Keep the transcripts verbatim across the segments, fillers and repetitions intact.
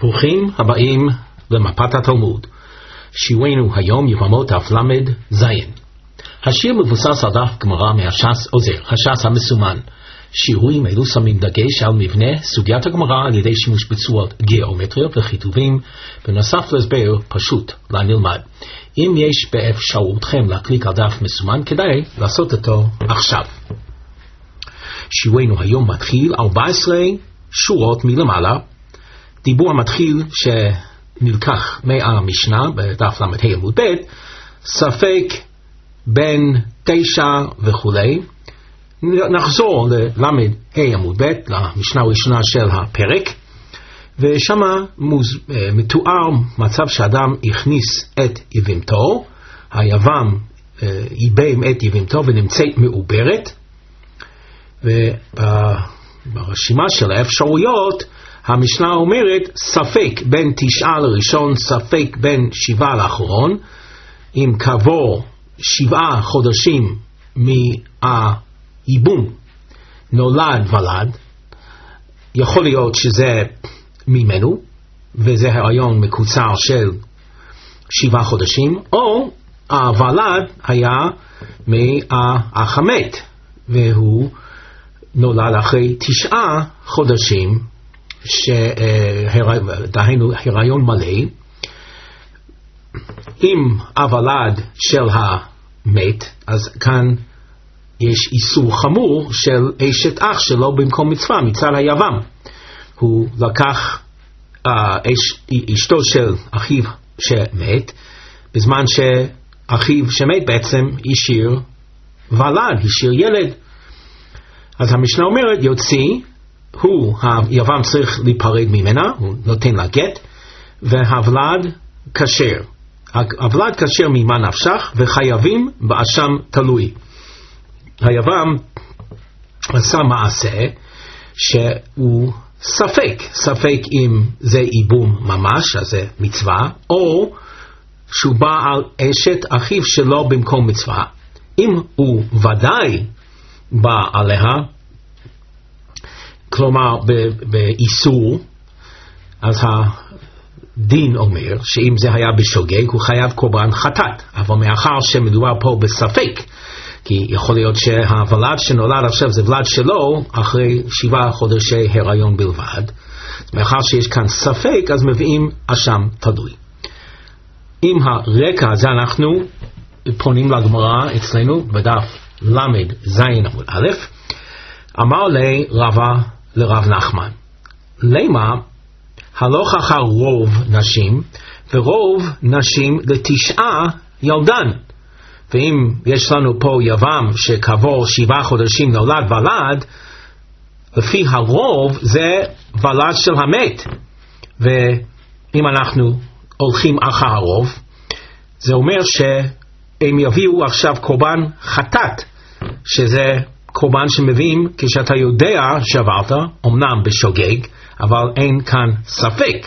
ברוכים הבאים למפת התלמוד. שיעורנו היום יבמות דף למד זין. השיר מבוסס על דף גמרא מהש"ס עוזר, הש"ס המסומן. שיעורים אלו שמים דגש על מבנה סוגיית הגמרא על ידי שימוש בצורות גיאומטריות וכיתובים, בנוסף להסבר פשוט לנלמד. אם יש באפשרותכם להקליק על דף מסומן, כדאי לעשות אותו עכשיו. שיעורנו היום מתחיל ארבע עשרה שורות מלמעלה. דיבור המתחיל שנלקח מהמשנה בדף למד עמוד ב', ספק בין תשע וכולי. נחזור ללמד עמוד ב', למשנה הראשונה של הפרק, ושם מתואר מצב שאדם הכניס את יבמתו, היבם ייבם את יבמתו ונמצאת מעוברת, וברשימה של האפשרויות המשנה אומרת ספק בין תשעה לראשון, ספק בין שבעה לאחרון. אם כעבור שבעה חודשים מהייבום נולד ולד, יכול להיות שזה ממנו וזה הריון מקוצר של שבעה חודשים, או הוולד היה מהאח המת והוא נולד אחרי תשעה חודשים, שדהיינו הריון מלא. אם הוולד של המת, אז כאן יש איסור חמור של אשת אח שלו במקום מצווה מצד היבם. הוא לקח uh, אש, אשתו של אחיו שמת, בזמן שאחיו שמת בעצם השאיר ולד, השאיר ילד. אז המשנה אומרת יוציא, הוא, היבם צריך להיפרד ממנה, הוא נותן לה גט, והוולד כשר. הוולד כשר ממה נפשך, וחייבים באשם תלוי. היבם עשה מעשה שהוא ספק, ספק אם זה ייבום ממש, אז זה מצווה, או שהוא בא על אשת אחיו שלו במקום מצווה. אם הוא ודאי בא עליה, כלומר באיסור, אז הדין אומר שאם זה היה בשוגג הוא חייב קורבן חטאת, אבל מאחר שמדובר פה בספק, כי יכול להיות שהוולד שנולד עכשיו זה ולד שלו אחרי שבעה חודשי הריון בלבד, מאחר שיש כאן ספק אז מביאים אשם תלוי. עם הרקע הזה אנחנו פונים לגמרא אצלנו בדף למד זין עמוד א'. אמר לי רבא לרב נחמן, למה הלוך אחר רוב נשים ורוב נשים לתשעה ילדן? ואם יש לנו פה יבם שכעבור שבעה חודשים נולד ולד, לפי הרוב זה ולד של המת, ואם אנחנו הולכים אחר הרוב זה אומר שהם יביאו עכשיו קורבן חטאת, שזה קורבן שמביאים כשאתה יודע שעברת, אמנם בשוגג, אבל אין כאן ספק.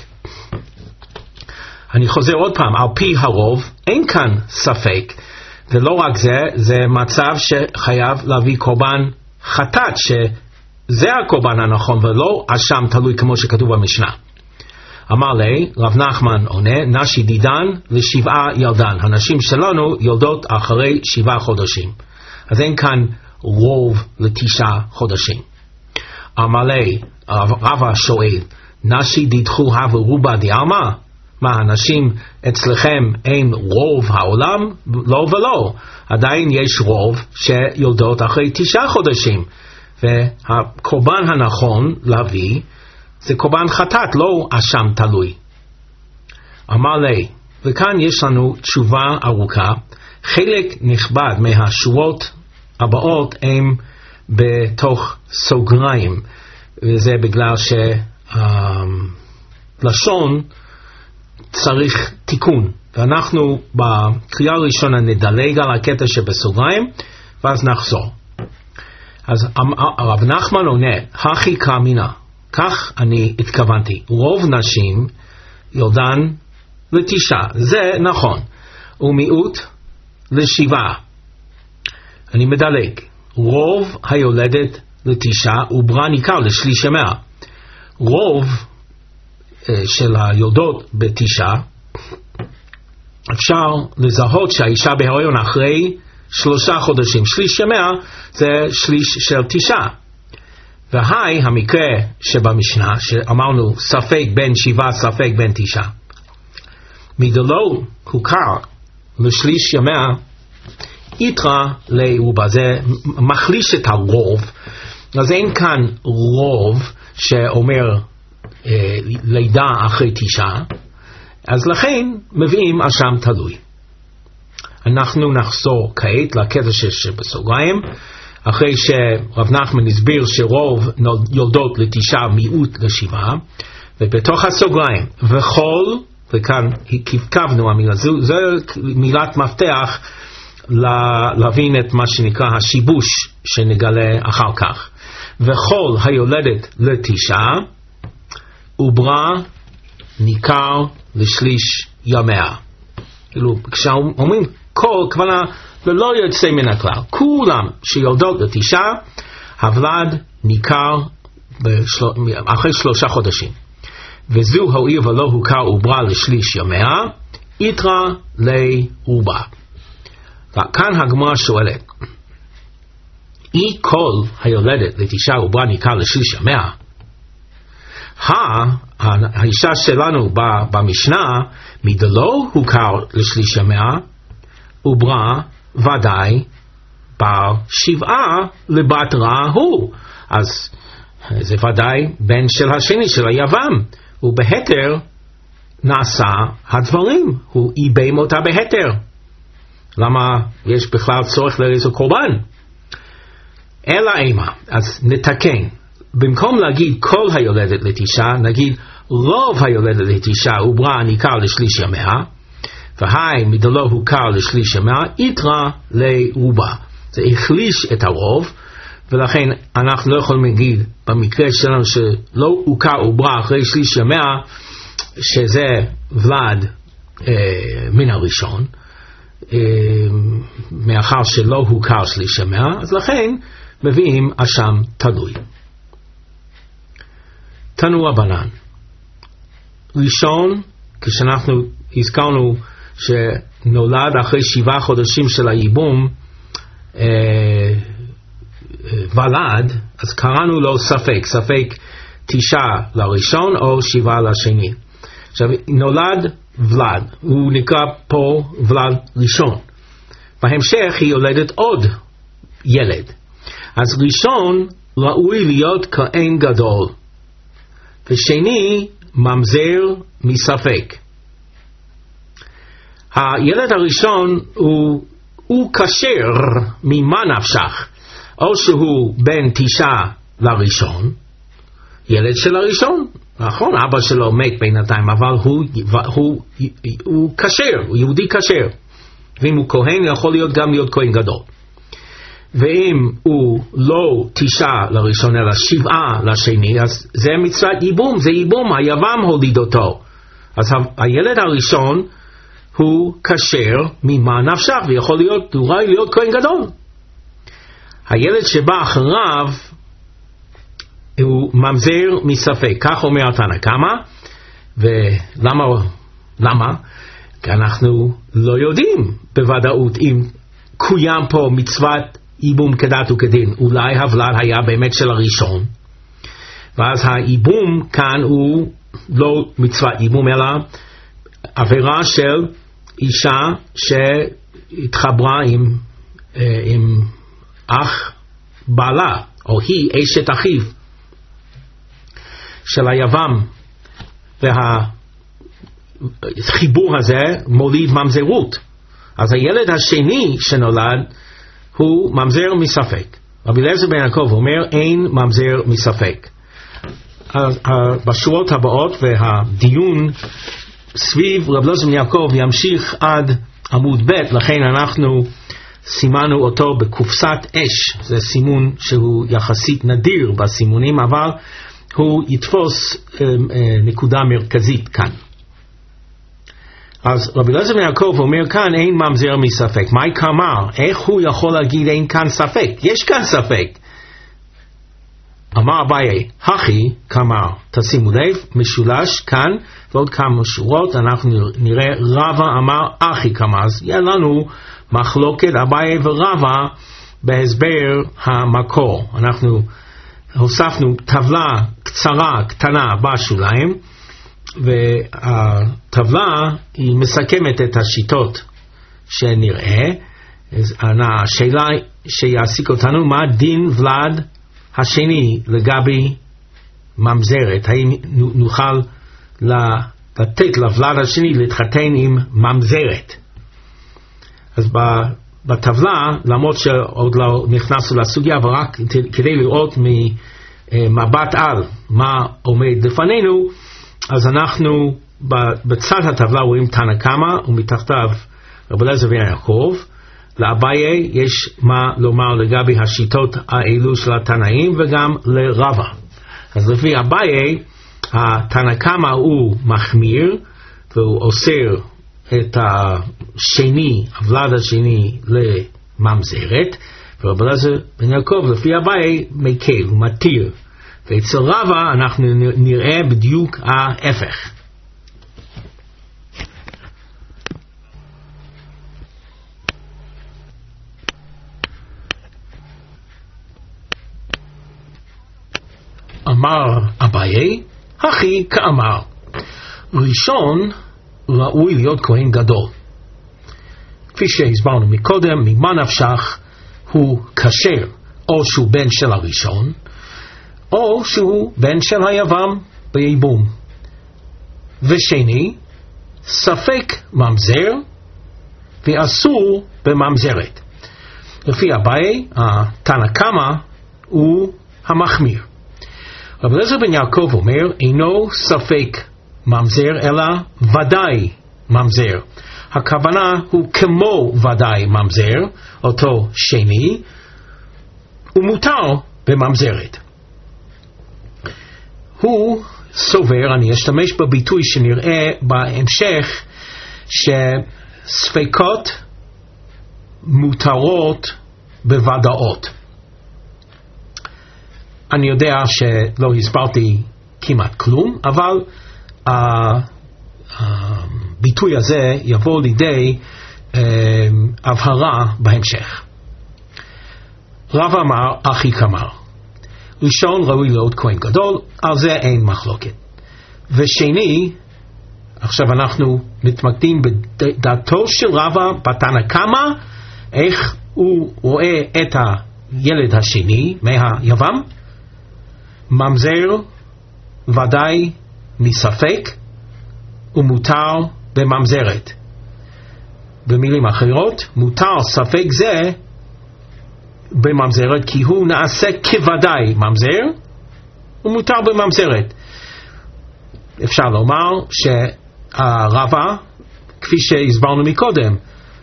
אני חוזר עוד פעם, על פי הרוב אין כאן ספק, ולא רק זה, זה מצב שחייב להביא קורבן חטאת, שזה הקורבן הנכון ולא אשם תלוי כמו שכתוב במשנה. אמר לי, רב נחמן עונה, נשי דידן לשבעה ילדן. הנשים שלנו יולדות אחרי שבעה חודשים. אז אין כאן רוב לתשעה חודשים. אמר לי, רבא שואל, נשי דידחו הווה רובה דיאלמה? מה, הנשים אצלכם אין רוב העולם? לא ולא. עדיין יש רוב שיולדות אחרי תשעה חודשים. והקורבן הנכון להביא זה קורבן חטאת, לא אשם תלוי. אמר לי, וכאן יש לנו תשובה ארוכה. חלק נכבד מהשורות הבאות הם בתוך סוגריים, וזה בגלל שלשון צריך תיקון, ואנחנו בקריאה הראשונה נדלג על הקטע שבסוגריים ואז נחזור. אז הרב נחמן עונה, הכי קמינה, כך אני התכוונתי, רוב נשים יולדן לתשעה, זה נכון, ומיעוט לשבעה. אני מדלג, רוב היולדת לתשעה וברא ניכר לשליש המאה. רוב של היולדות בתשעה, אפשר לזהות שהאישה בהיריון אחרי שלושה חודשים. שליש ימיה זה שליש של תשעה. והי המקרה שבמשנה, שאמרנו ספק בין שבעה, ספק בין תשעה, מדלו הוכר לשליש ימיה, יתרה לעובה, זה מחליש את הרוב. אז אין כאן רוב שאומר אה, לידה אחרי תשעה, אז לכן מביאים אשם תלוי. אנחנו נחזור כעת לקטע שבסוגריים, אחרי שרב נחמן הסביר שרוב יולדות לתשעה מיעוט לשבעה, ובתוך הסוגריים וכל, וכאן כיווננו המילה, זו, זו מילת מפתח להבין את מה שנקרא השיבוש שנגלה אחר כך. וכל היולדת לתשעה עוברה ניכר לשליש ימיה. כאילו כשאומרים כל, כוונה ולא יוצא מן הכלל, כולם שיולדות לתשעה הוולד ניכר בשל... אחרי שלושה חודשים, וזו הואיל ולא הוכר עוברה לשליש ימיה, יתרה לעובה. וכאן הגמרא שואלת, אי כל היולדת לתשעה עוברה ניכר לשליש ימיה, האישה שלנו במשנה מדלו הוכר לשליש ימיה עוברה ודאי בר שבעה לבת רע הוא, אז זה ודאי בן של השני של היבם, ובהתר נעשה הדברים, הוא איבם אותה בהתר. למה יש בכלל צורך לאיזו קורבן? אלא אימה, אז נתקן, במקום להגיד כל היולדת לתשעה, נגיד רוב היולדת לתשעה עוברה ניכר לשליש ימיה, והי מדלו הוכר לשליש ימיה, יתרה לעובה. זה החליש את הרוב, ולכן אנחנו לא יכולים להגיד במקרה שלנו שלא הוכר עוברה אחרי שליש ימיה, שזה ולד אה, מן הראשון, אה, מאחר שלא הוכר שליש ימיה, אז לכן מביאים אשם תלוי. תנו רבנן, ראשון, כשאנחנו הזכרנו שנולד אחרי שבעה חודשים של הייבום אה, אה, ולד, אז קראנו לו ספק, ספק תשעה לראשון או שבעה לשני. עכשיו נולד ולד, הוא נקרא פה ולד ראשון, בהמשך היא יולדת עוד ילד, אז ראשון ראוי להיות כהן גדול, ושני ממזר מספק. הילד הראשון הוא, הוא כשר ממה נפשך, או שהוא בן תשעה לראשון, ילד של הראשון, נכון, אבא שלו מת בינתיים, אבל הוא, הוא, הוא כשר, הוא יהודי כשר, ואם הוא כהן יכול להיות גם להיות כהן גדול. ואם הוא לא תשעה לראשון אלא שבעה לשני, אז זה מצוות ייבום, זה ייבום, היבם הוליד אותו. אז הילד הראשון הוא כשר ממה נפשך, ויכול להיות, הוא ראוי להיות כהן גדול. הילד שבא אחריו הוא ממזר מספק, כך אומר התנא קמא. ולמה? למה? כי אנחנו לא יודעים בוודאות אם קוים פה מצוות ייבום כדת וכדין. אולי הוולד היה באמת של הראשון, ואז הייבום כאן הוא לא מצוות ייבום אלא עבירה של אישה שהתחברה עם, עם אח בעלה, או היא אשת אחיו של היבם, והחיבור הזה מוליד ממזרות. אז הילד השני שנולד הוא ממזר מספק. רבי אליעזר בן יעקב אומר אין ממזר מספק. בשורות הבאות והדיון סביב רבי אליעזר בן יעקב ימשיך עד עמוד ב', לכן אנחנו סימנו אותו בקופסת אש. זה סימון שהוא יחסית נדיר בסימונים, אבל הוא יתפוס אה, אה, נקודה מרכזית כאן. אז רבי אליעזר בן יעקב אומר כאן אין ממזר מספק. מהי כאמר? איך הוא יכול להגיד אין כאן ספק? יש כאן ספק. אמר אביי, הכי כאמר. תשימו לב, משולש כאן ועוד כמה שורות, אנחנו נראה רבא אמר הכי כאמר. אז יהיה לנו מחלוקת אביי ורבא בהסבר המקור. אנחנו הוספנו טבלה קצרה, קטנה בשוליים, והטבלה היא מסכמת את השיטות שנראה. השאלה שיעסיק אותנו, מה דין ולד השני לגבי ממזרת? האם נוכל לתת לוולד השני להתחתן עם ממזרת? אז בטבלה, למרות שעוד לא נכנסנו לסוגיה, אבל רק כדי לראות ממבט על מה עומד לפנינו, אז אנחנו בצד הטבלה רואים תנא קמא ומתחתיו רבי אליעזר בן יעקב. לאביי יש מה לומר לגבי השיטות האלו של התנאים וגם לרבא. אז לפי אביי, התנא קמא הוא מחמיר והוא אוסר את השני, הוולד השני לממזרת, ורבי אליעזר בן יעקב לפי אביי מקל, הוא מתיר. ואצל רבא אנחנו נראה בדיוק ההפך. אמר אביי, הכי כאמר. ראשון ראוי להיות כהן גדול. כפי שהסברנו מקודם, ממה נפשך הוא כשר, או שהוא בן של הראשון, או שהוא בן של היבם בייבום. ושני, ספק ממזר ואסור בממזרת. לפי אביי, התנא קמא הוא המחמיר. רבי אליעזר בן יעקב אומר, אינו ספק ממזר אלא ודאי ממזר. הכוונה הוא כמו ודאי ממזר, אותו שני, ומותר בממזרת. הוא סובר, אני אשתמש בביטוי שנראה בהמשך, שספקות מותרות בוודאות. אני יודע שלא הסברתי כמעט כלום, אבל הביטוי הזה יבוא לידי הבהרה בהמשך. רבא אמר, הכי כאמר. ראשון ראוי להיות כהן גדול, על זה אין מחלוקת. ושני, עכשיו אנחנו מתמקדים בדעתו של רבא בתנא קמא, איך הוא רואה את הילד השני מהיבם, ממזר ודאי מספק ומותר בממזרת. במילים אחרות, מותר ספק זה בממזרת כי הוא נעשה כוודאי ממזר ומותר בממזרת. אפשר לומר שהרבא, כפי שהסברנו מקודם,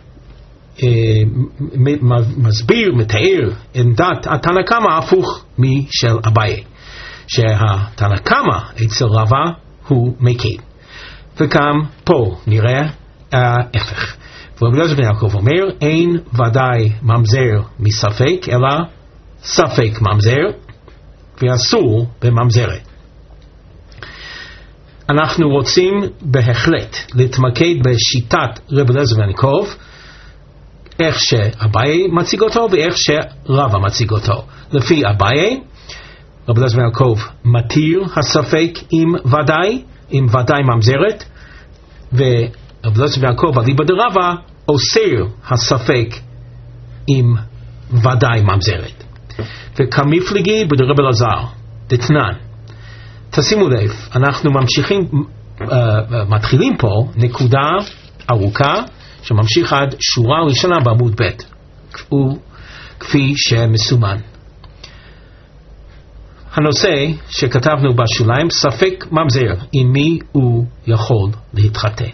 מסביר, מתאר עמדת התנא קמא הפוך משל אביי, שהתנא קמא אצל רבא הוא מקל. וגם פה נראה ההפך. ורבי אליעזר בן יעקב אומר, אין ודאי ממזר מספק אלא ספק ממזר ואסור בממזרת. אנחנו רוצים בהחלט להתמקד בשיטת רבי אליעזר בן יעקב, איך שאביי מציג אותו ואיך שרבא מציג אותו. לפי אביי, רבי אליעזר בן יעקב מתיר הספק עם ודאי, עם ודאי ממזרת, ורבי אליעזר בן יעקב אליבא דרבא אוסר הספק עם ודאי ממזרת. וכמפלגי בדרבי אלעזר דתנן. תשימו לב, אנחנו ממשיכים, uh, מתחילים פה נקודה ארוכה שממשיך עד שורה ראשונה בעמוד ב', כפי שמסומן. הנושא שכתבנו בשוליים, ספק ממזר, עם מי הוא יכול להתחתן.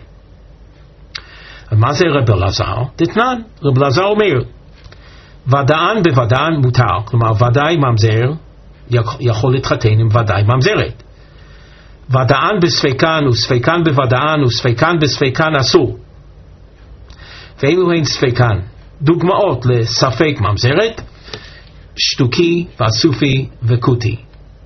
מה זה רבי אלעזר? דתנן, רבי אלעזר אומר, ודאן בוודאן מותר, כלומר ודאי ממזר יכול להתחתן עם ודאי ממזרת. ודאן בספקן וספקן בוודאן וספקן בספקן אסור. ואילו הן ספקן, דוגמאות לספק ממזרת, שטוקי ואסופי וקוטי.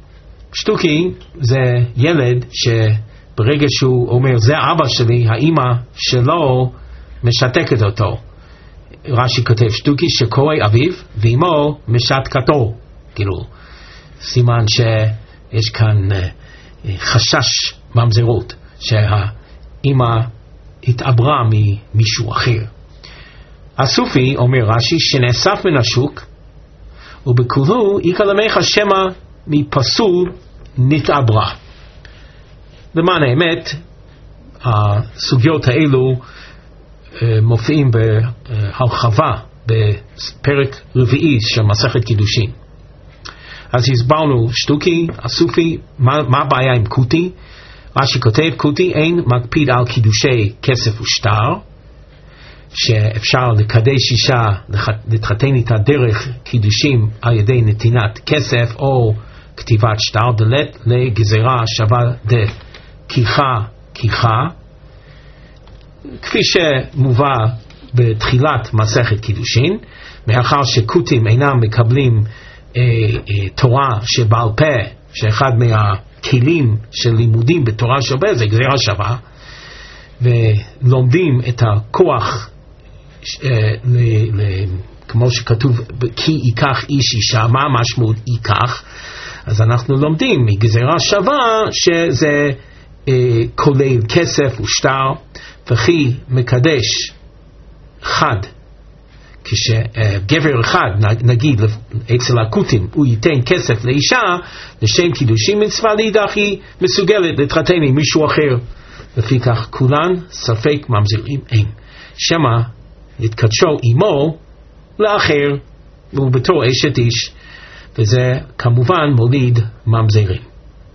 שטוקי זה ילד שברגע שהוא אומר זה אבא שלי, האמא שלו משתקת אותו. רש"י כותב שטוקי שקורא אביו ואמו משתקתו, כאילו סימן שיש כאן חשש ממזרות שהאמא התעברה ממישהו אחר. הסופי אומר רש"י שנאסף מן השוק ובכולו יקלמך שמא מפסול נתעברה. למען האמת הסוגיות האלו מופיעים בהרחבה בפרק רביעי של מסכת קידושין. אז הסברנו שטוקי, הסופי, מה, מה הבעיה עם קוטי? רש"י כותב קוטי אין מקפיד על קידושי כסף ושטר, שאפשר לקדש אישה, להתחתן איתה דרך קידושים על ידי נתינת כסף או כתיבת שטר, דלת לגזירה שווה דכיחה כיחה, כפי שמובא בתחילת מסכת קידושין. מאחר שקוטים אינם מקבלים אה, אה, תורה שבעל פה, שאחד מהכלים של לימודים בתורה שווה זה גזירה שווה, ולומדים את הכוח אה, ל, ל, כמו שכתוב כי ייקח איש אישה, מה המשמעות ייקח? אז אנחנו לומדים מגזירה שווה שזה אה, כולל כסף ושטר, וכי מקדש חד, כשגבר אחד נגיד אצל הקוטים הוא ייתן כסף לאישה לשם קידושים מצווה, לאידך היא מסוגלת להתחתן עם מישהו אחר, לפי כך כולן ספק ממזרים אין, שמא יתקדשו עמו לאחר ובתור אשת איש, וזה כמובן מוליד ממזרים.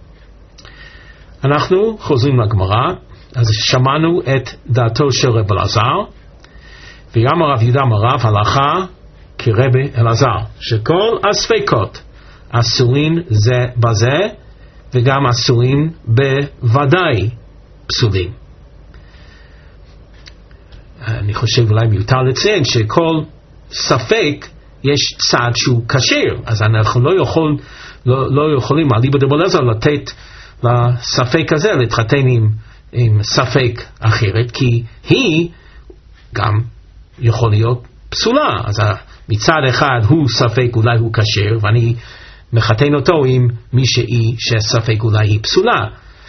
אנחנו חוזרים לגמרא. אז שמענו את דעתו של רב אלעזר, וגם הרב יהודה מרב הלכה כרבי אלעזר, שכל הספקות אסורים זה בזה, וגם אסורים בוודאי פסולים. אני חושב אולי מיותר לציין שכל ספק יש צד שהוא כשר, אז אנחנו לא, יכול, לא, לא יכולים על ליבא דרבי אלעזר לתת לספק הזה להתחתן עם עם ספק אחרת, כי היא גם יכול להיות פסולה. אז מצד אחד הוא ספק אולי הוא כשר, ואני מחתן אותו עם מישהי שספק אולי היא פסולה,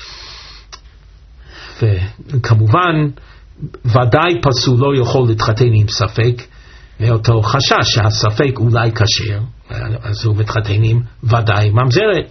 וכמובן ודאי פסול לא יכול להתחתן עם ספק מאותו חשש שהספק אולי כשר, אז הוא מתחתן עם ודאי ממזרת.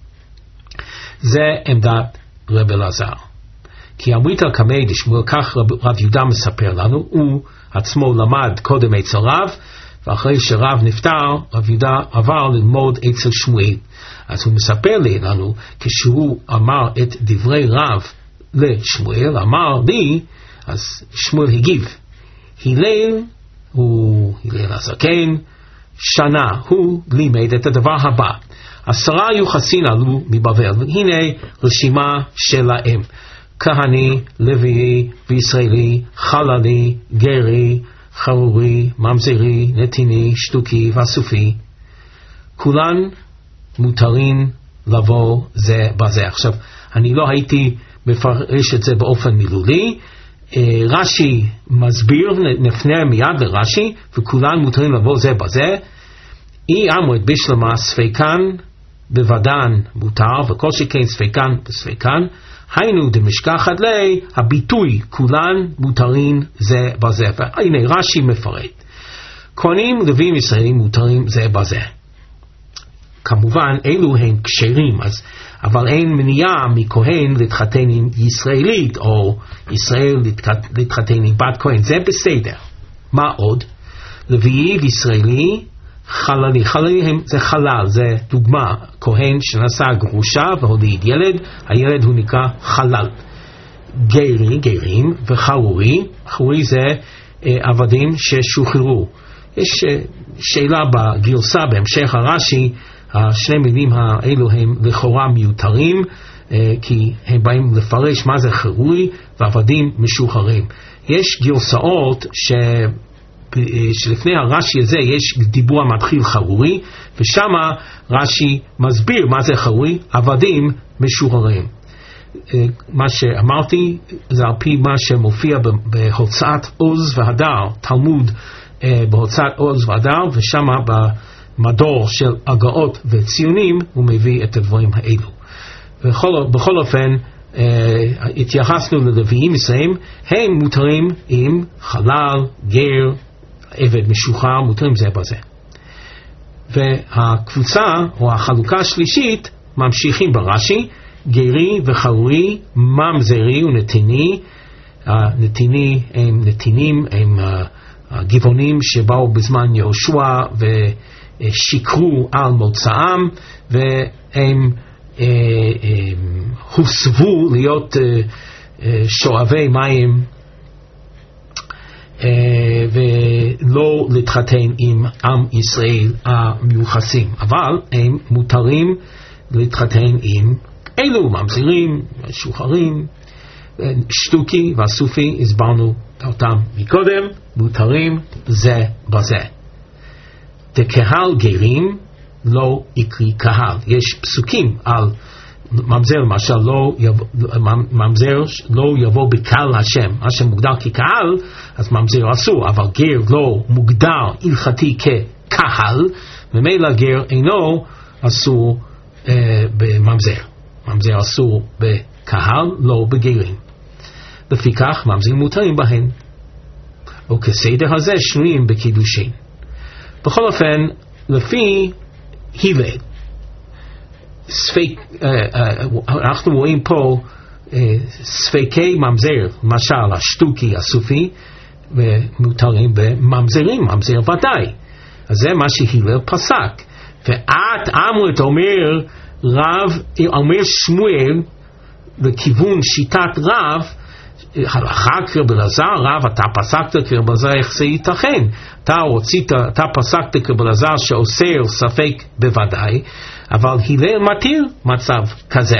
זה עמדת רב אלעזר. כי אמרית על קמי דשמואל, כך רב, רב יהודה מספר לנו, הוא עצמו למד קודם אצל רב, ואחרי שרב נפטר, רב יהודה עבר ללמוד אצל שמואל. אז הוא מספר לנו, כשהוא אמר את דברי רב לשמואל, אמר לי, אז שמואל הגיב, הלל, הוא הלל הזקן, שנה, הוא לימד את הדבר הבא, עשרה יוחסין עלו מבבל, והנה רשימה שלהם, כהני, לוי וישראלי, חללי, גרי, חרורי, ממזרי, נתיני, שטוקי והסופי, כולן מותרים לבוא זה בזה. עכשיו, אני לא הייתי מפרש את זה באופן מילולי, רש"י מסביר, נפנה מיד לרש"י, וכולן מותרים לבוא זה בזה. אי אמרת בשלמה ספקן בוודן מותר, וכל שכן ספקן בספקן, היינו דמשכחת לי, הביטוי כולן מותרים זה בזה. והנה רש"י מפרט, כהנים לוויים ישראלים מותרים זה בזה. כמובן אלו הם כשרים, אז אבל אין מניעה מכהן להתחתן עם ישראלית, או ישראל להתחתן עם בת כהן, זה בסדר. מה עוד? לוי וישראלי, חללי, חללי הם, זה חלל, זה דוגמה, כהן שנשא גרושה והוליד ילד, הילד הוא נקרא חלל. גרי, גרים, וחרורי, חרורי זה אה, עבדים ששוחררו. יש אה, שאלה בגרסה בהמשך הרש"י, השני מילים האלו הם לכאורה מיותרים, אה, כי הם באים לפרש מה זה חרוי ועבדים משוחררים. יש גרסאות שלפני הרש"י הזה יש דיבור המתחיל חרורי, ושם רש"י מסביר מה זה חרורי, עבדים משוחררים. מה שאמרתי זה על פי מה שמופיע בהוצאת עוז והדר, תלמוד בהוצאת עוז והדר, ושם במדור של הגאות וציונים הוא מביא את הדברים האלו. בכל, בכל אופן התייחסנו ללוויים מסוים, הם מותרים עם חלל, גר, עבד משוחרר, מותרים זה בזה. והקבוצה או החלוקה השלישית ממשיכים ברש"י, גרי וחרורי, ממזרי ונתיני. הנתיני הם נתינים, הם הגבעונים שבאו בזמן יהושע ושיקרו על מוצאם, והם הוסבו להיות שואבי מים ולא להתחתן עם עם ישראל המיוחסים, אבל הם מותרים להתחתן עם אלו ממזרים, שוחרים, שטוקי והסופי, הסברנו אותם מקודם, מותרים זה בזה. דקהל גרים לא יקרי קהל. יש פסוקים על ממזר, למשל לא יבוא, ממזר לא יבוא בקהל השם, השם מוגדר כקהל, אז ממזר אסור, אבל גר לא מוגדר הלכתי כקהל, ומילא גר אינו אסור אה, בממזר. ממזר אסור בקהל, לא בגרים. לפיכך ממזרים מותרים בהן, וכסדר הזה שנויים בקידושין. בכל אופן, לפי הלל, ספק, אנחנו רואים פה ספקי ממזר, למשל השטוקי, הסופי, ומותרים בממזרים, ממזר ודאי. אז זה מה שהלל פסק. ואת אמרת, אומר רב, אומר שמואל, לכיוון שיטת רב, הלכה כרב אלעזר, רב, אתה פסקת כרב אלעזר, איך זה ייתכן? אתה רצית, אתה פסקת כרב אלעזר שאוסר ספק בוודאי, אבל הלל מתיר מצב כזה.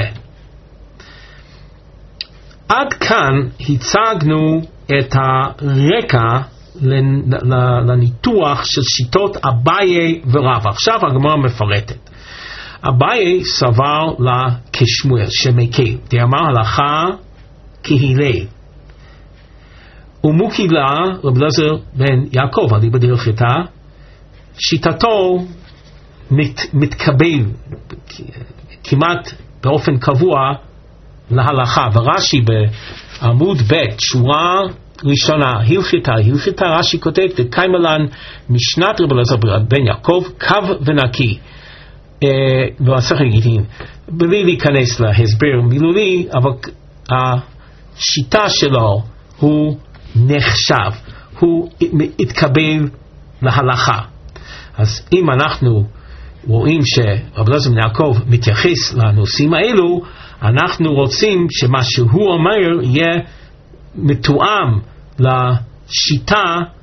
עד כאן הצגנו את הרקע לניתוח של שיטות אביי ורב. עכשיו הגמרא מפרטת. אביי סבר לה כשמואל שמקל, דאמר הלכה כהלל. ומוקי לה רב אלעזר בן יעקב, אליבא דהלכתא, שיטתו מת, מתקבל כמעט באופן קבוע להלכה. ורש"י בעמוד ב' שורה ראשונה, הלכתא, הלכתא, רש"י כותב, דקיימלן משנת רב אלעזר בן יעקב, קו ונקי. במסכת גיטין, בלי להיכנס להסבר מילולי, אבל השיטה שלו הוא נחשב, הוא התקבל להלכה. אז אם אנחנו רואים שרב אלעזר בן יעקב מתייחס לנושאים האלו, אנחנו רוצים שמה שהוא אומר יהיה מתואם לשיטה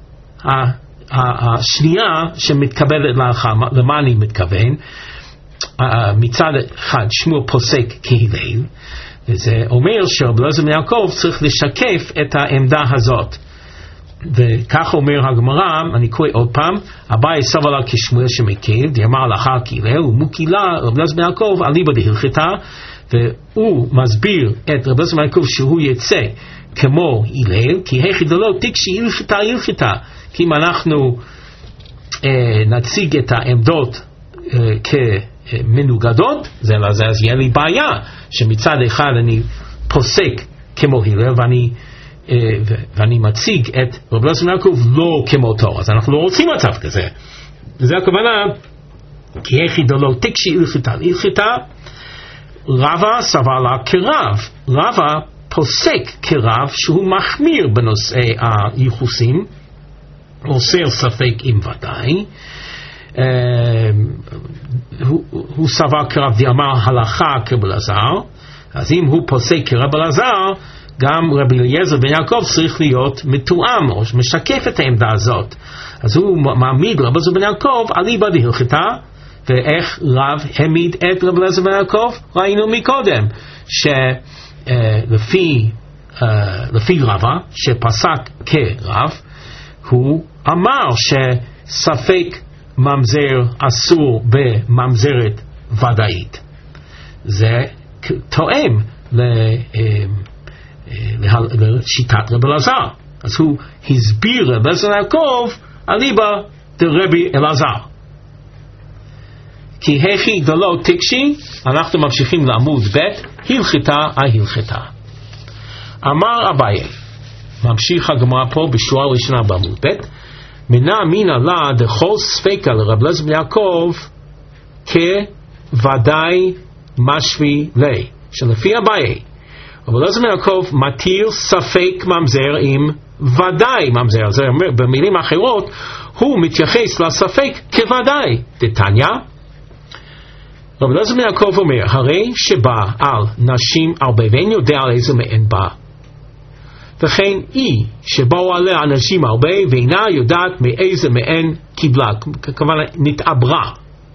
השנייה שמתקבלת להלכה. למה אני מתכוון? מצד אחד שמואל פוסק כהלל, וזה אומר שרב אלעזר בן יעקב צריך לשקף את העמדה הזאת. וכך אומר הגמרא, אני קורא עוד פעם, אביי סבר לה כשמואל שמקל, דאמר הלכה כהלל, ומוקי לה רב אלעזר בן יעקב אליבא דהלכתא, והוא מסביר את רב אלעזר בן יעקב שהוא יצא כמו הלל, כי היכי דלא תקשי הלכתא הלכתא, כי אם אנחנו אה, נציג את העמדות אה, כמנוגדות, זה לזה, אז יהיה לי בעיה, שמצד אחד אני פוסק כמו הלל, ואני ואני מציג את רב אלעזר בן יעקב לא כמותו, אז אנחנו לא רוצים מצב כזה. וזה הכוונה, כי היכי דלא תקשי הלכתא הלכתא, רבא סבר לה כרב. רבא פוסק כרב שהוא מחמיר בנושאי הייחוסים, אוסר ספק עם ודאי. הוא, הוא סבר כרב דאמר הלכה כרב אלעזר, אז אם הוא פוסק כרב אלעזר, גם רבי אליעזר בן יעקב צריך להיות מתואם או משקף את העמדה הזאת. אז הוא מעמיד רבי אליעזר בן יעקב אליבא דהלכתא. ואיך רב העמיד את רבי אליעזר בן יעקב? ראינו מקודם שלפי לפי רבא שפסק כרב, הוא אמר שספק ממזר אסור בממזרת ודאית. זה תואם לשיטת רבי אלעזר. אז הוא הסביר רבי אלעזר יעקב אליבא דרבי אלעזר. כי הכי דלא תקשי, אנחנו ממשיכים לעמוד ב' הלכתה ההלכתה. אמר אביי, ממשיך הגמרא פה בשורה ראשונה בעמוד ב', מנע מינא לה דכל ספקה לרבי אלעזר יעקב כוודאי משוי לי, שלפי אביי רבי אלעזר יעקב מתיר ספק ממזר עם ודאי ממזר. זה אומר במילים אחרות הוא מתייחס לספק כוודאי. דתניא רבי אלעזר יעקב אומר, הרי שבא על נשים הרבה ואין יודע על איזה מהן בא, וכן היא שבאו עליה אנשים הרבה ואינה יודעת מאיזה מהן קיבלה, כמובן נתעברה.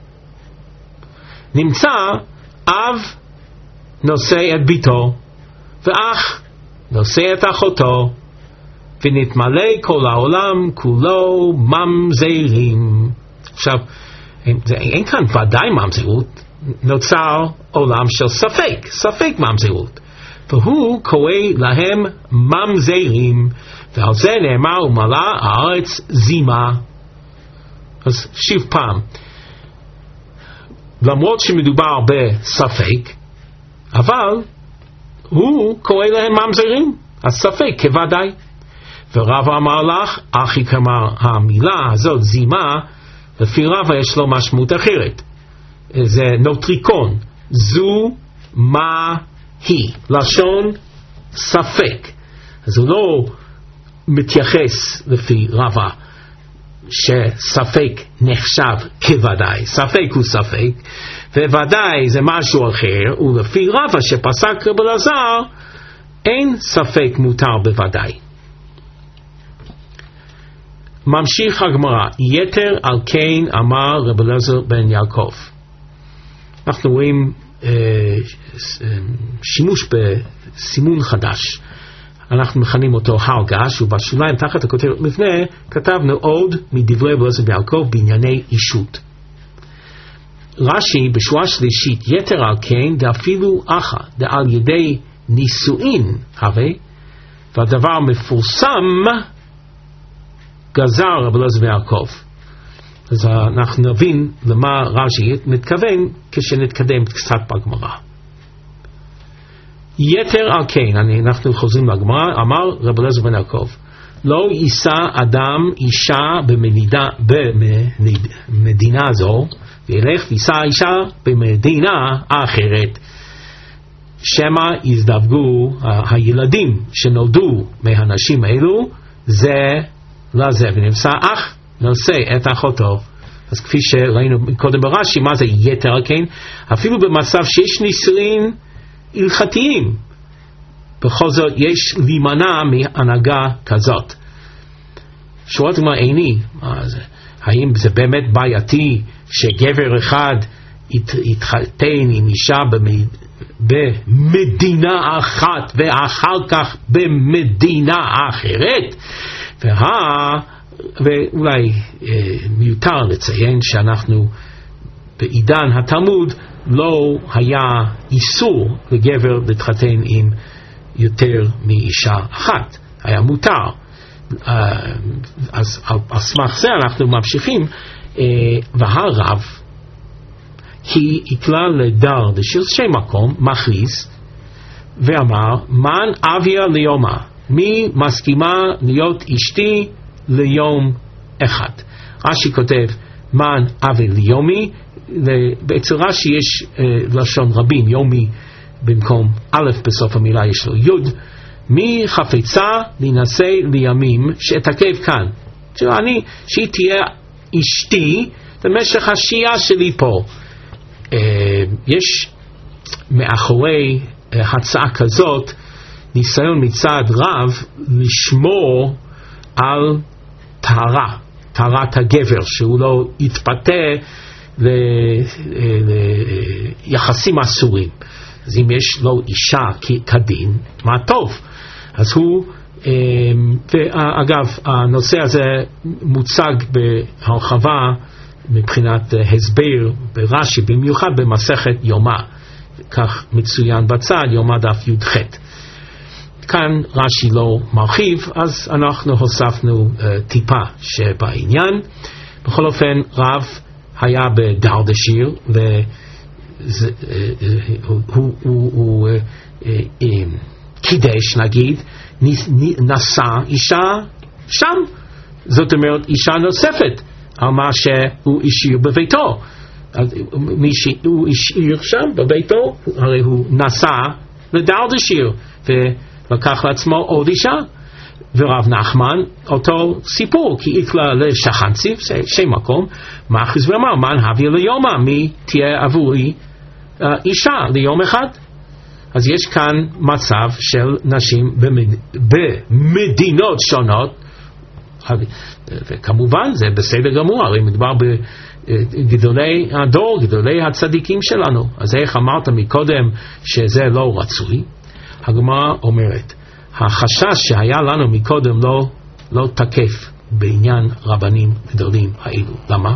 נמצא אב נושא את ביתו ואח נושא את אחותו, ונתמלא כל העולם כולו ממזרים. עכשיו אין, אין כאן ודאי ממזרות, נוצר עולם של ספק, ספק ממזרות, והוא קורא להם ממזרים, ועל זה נאמר ומלאה הארץ זימה. אז שוב פעם, למרות שמדובר בספק, אבל הוא קורא להם ממזרים, הספק כוודאי. ורב אמר לך, אחי כלומר המילה הזאת זימה, לפי רב יש לו משמעות אחרת, זה נוטריקון, זו מה היא, לשון ספק. אז הוא לא מתייחס לפי רבה שספק נחשב כוודאי, ספק הוא ספק וודאי זה משהו אחר, ולפי רבה שפסק רבי אלעזר אין ספק מותר בוודאי. ממשיך הגמרא, יתר על כן אמר רבי אלעזר בן יעקב. אנחנו רואים אה, שימוש בסימון חדש, אנחנו מכנים אותו הרגש, ובשוליים תחת הכותרת מבנה כתבנו עוד מדברי רבי אלעזר בן יעקב בענייני אישות. רש"י בשורה שלישית, יתר על כן דאפילו אחא דעל ידי נישואין הווה, והדבר מפורסם גזר רבי אלעזר בן יעקב. אז אנחנו נבין למה רש"י מתכוון כשנתקדם קצת בגמרא. יתר על כן, אנחנו חוזרים לגמרא, אמר רבי אלעזר בן יעקב, לא יישא אדם אישה במדינה, במדינה זו, וילך ויישא אישה במדינה אחרת, שמא יזדווגו הילדים שנולדו מהנשים האלו זה לזה, ונמצא אח נושא את אחותו. אז כפי שראינו קודם ברש"י, מה זה יתר על כן? אפילו במצב שיש נישואין הלכתיים, בכל זאת יש להימנע מהנהגה כזאת. שורת הגמרא איני, האם זה באמת בעייתי שגבר אחד יתחתן עם אישה במדינה אחת ואחר כך במדינה אחרת? וה... ואולי אה, מיותר לציין שאנחנו בעידן התלמוד לא היה איסור לגבר להתחתן עם יותר מאישה אחת, היה מותר. אה, אז על, על סמך זה אנחנו ממשיכים, אה, והרב היא הקלה לדר דשיר שם מקום מכריז ואמר, מן אביה ליומה, מי מסכימה להיות אשתי ליום אחד. רש"י כותב מן אבי ליומי, ואצל רש"י יש אה, לשון רבים, יומי במקום א' בסוף המילה יש לו יוד. מי חפצה להינשא לימים שאתעכב כאן, שאני, שהיא תהיה אשתי במשך השהייה שלי פה. אה, יש מאחורי אה, הצעה כזאת ניסיון מצד רב לשמור על טהרה, טהרת הגבר, שהוא לא יתפתה ליחסים אסורים. אז אם יש לו אישה כדין, מה טוב. אז הוא ואגב, הנושא הזה מוצג בהרחבה מבחינת הסבר ברש"י, במיוחד במסכת יומא, כך מצוין בצד, יומא דף י"ח. כאן רש"י לא מרחיב, אז אנחנו הוספנו uh, טיפה שבעניין. בכל אופן, רב היה בדרדשיר, והוא קידש, נגיד, נשא אישה שם, זאת אומרת אישה נוספת על מה שהוא השאיר בביתו. מי שהוא השאיר שם בביתו, הרי הוא נשא לדרדשיר ולקח לעצמו עוד אישה. ורב נחמן אותו סיפור, כי איקלה לשחנציב, שם מקום, מאחז ואמר, מן הביא ליומא, מי תהיה עבורי uh, אישה ליום אחד. אז יש כאן מצב של נשים במד... במדינות שונות, וכמובן זה בסדר גמור, הרי מדובר בגדולי הדור, גדולי הצדיקים שלנו. אז איך אמרת מקודם שזה לא רצוי? הגמרא אומרת, החשש שהיה לנו מקודם לא, לא תקף בעניין רבנים גדולים האלו. למה?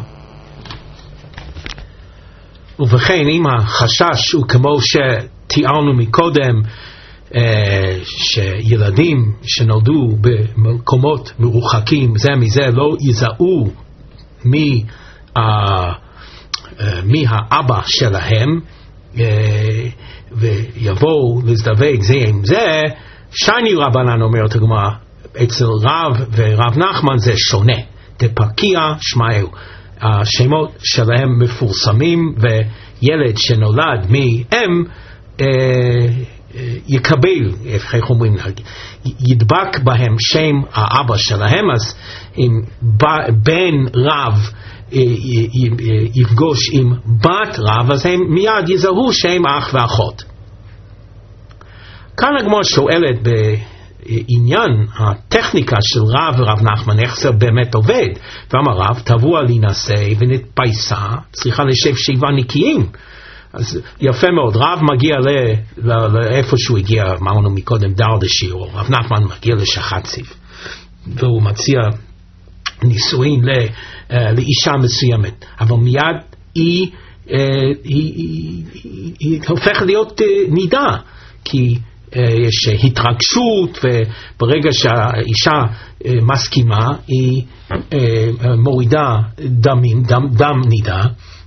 ובכן, אם החשש הוא כמו שתיארנו מקודם, אה, שילדים שנולדו במקומות מרוחקים זה מזה לא יזהו מי, אה, אה, מי האבא שלהם, אה, ויבואו להזדווג זה עם זה, שני רבנן אומרת הגמרא, אצל רב ורב נחמן זה שונה. דפקיע שמעהו, השמות שלהם מפורסמים, וילד שנולד מאם אה, אה, יקבל, איך אומרים, ידבק בהם שם האבא שלהם. אז אם בן רב אה, יפגוש עם בת רב, אז הם מיד יזהו שם אח ואחות. כאן הגמרא שואלת בעניין הטכניקה של רב ורב נחמן, איך זה באמת עובד. ואמר רב, תבוא להינשא ונתפייסה, צריכה לשב שבעה נקיים. אז יפה מאוד, רב מגיע לאיפה שהוא הגיע, אמרנו מקודם דרדשיר, או רב נחמן מגיע לשחנציב, והוא מציע נישואין לאישה מסוימת, אבל מיד היא, היא, היא, היא, היא הופכת להיות נידה, כי יש התרגשות, וברגע שהאישה מסכימה היא מורידה דמים, דם, דם נידה,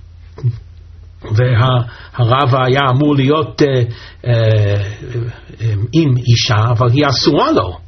והרב היה אמור להיות עם אישה, אבל היא אסורה לו.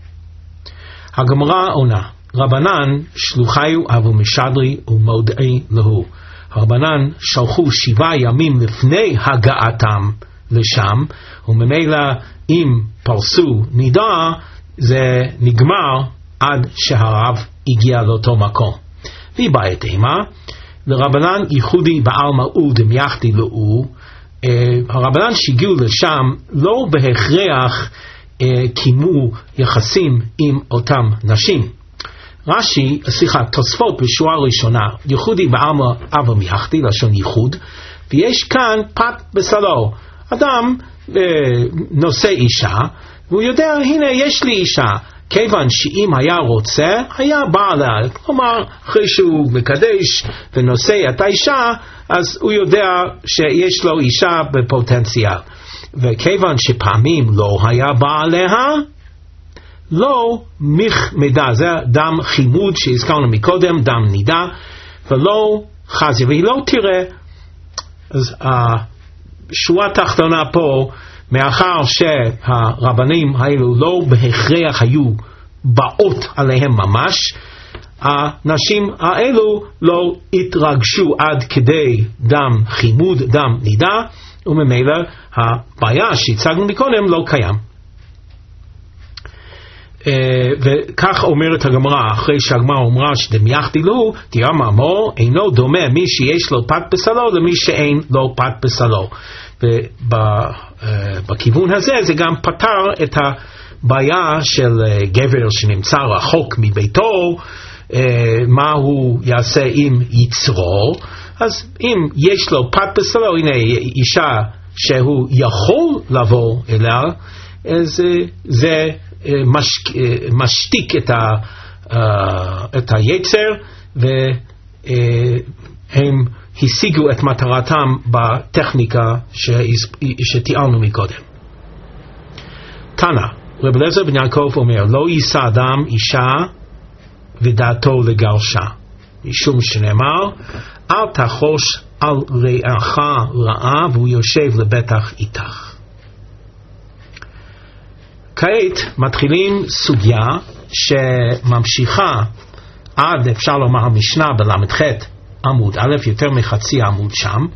הגמרא עונה, רבנן שלוחיו אבו משדרי ומודעי להו. הרבנן שלחו שבעה ימים לפני הגעתם לשם, וממילא אם פרסו נידה, זה נגמר עד שהרב הגיע לאותו מקום. והיא באה תימה, לרבנן ייחודי בעלמא הוא דמייחדי לאו, הרבנן שהגיעו לשם לא בהכרח קימו יחסים עם אותם נשים. רש"י, סליחה, תוספות בשורה ראשונה, ייחודי בעלמא אבא מייחדי, לשון ייחוד, ויש כאן פת בסלו. אדם נושא אישה, והוא יודע, הנה יש לי אישה, כיוון שאם היה רוצה, היה בא לה, כלומר, אחרי שהוא מקדש ונושא את האישה, אז הוא יודע שיש לו אישה בפוטנציאל. וכיוון שפעמים לא היה בא עליה, לא מחמדה, זה דם חימוד שהזכרנו מקודם, דם נידה, ולא חזי, והיא לא תראה. אז השורה התחתונה פה, מאחר שהרבנים האלו לא בהכרח היו באות עליהם ממש, הנשים האלו לא התרגשו עד כדי דם חימוד, דם נידה, וממילא הבעיה שהצגנו מקודם לא קיים. וכך אומרת הגמרא, אחרי שהגמרא אומרה שדמייחדי לו, תראה מאמור, אינו דומה מי שיש לו פת בסלו למי שאין לו פת בסלו. ובכיוון הזה זה גם פתר את הבעיה של גבר שנמצא רחוק מביתו, מה הוא יעשה עם יצרו. אז אם יש לו פת בסלו, הנה אישה שהוא יכול לבוא אליה, אז זה משתיק את, ה, את היצר, והם השיגו את מטרתם בטכניקה שתיארנו מקודם. תנא, רב אליעזר בן יעקב אומר, לא יישא אדם אישה ודעתו לגרשה, משום שנאמר, אל תחוש על רעך רעה והוא יושב לבטח איתך. כעת מתחילים סוגיה שממשיכה עד, אפשר לומר, המשנה בל"ח עמוד א', יותר מחצי עמוד שם.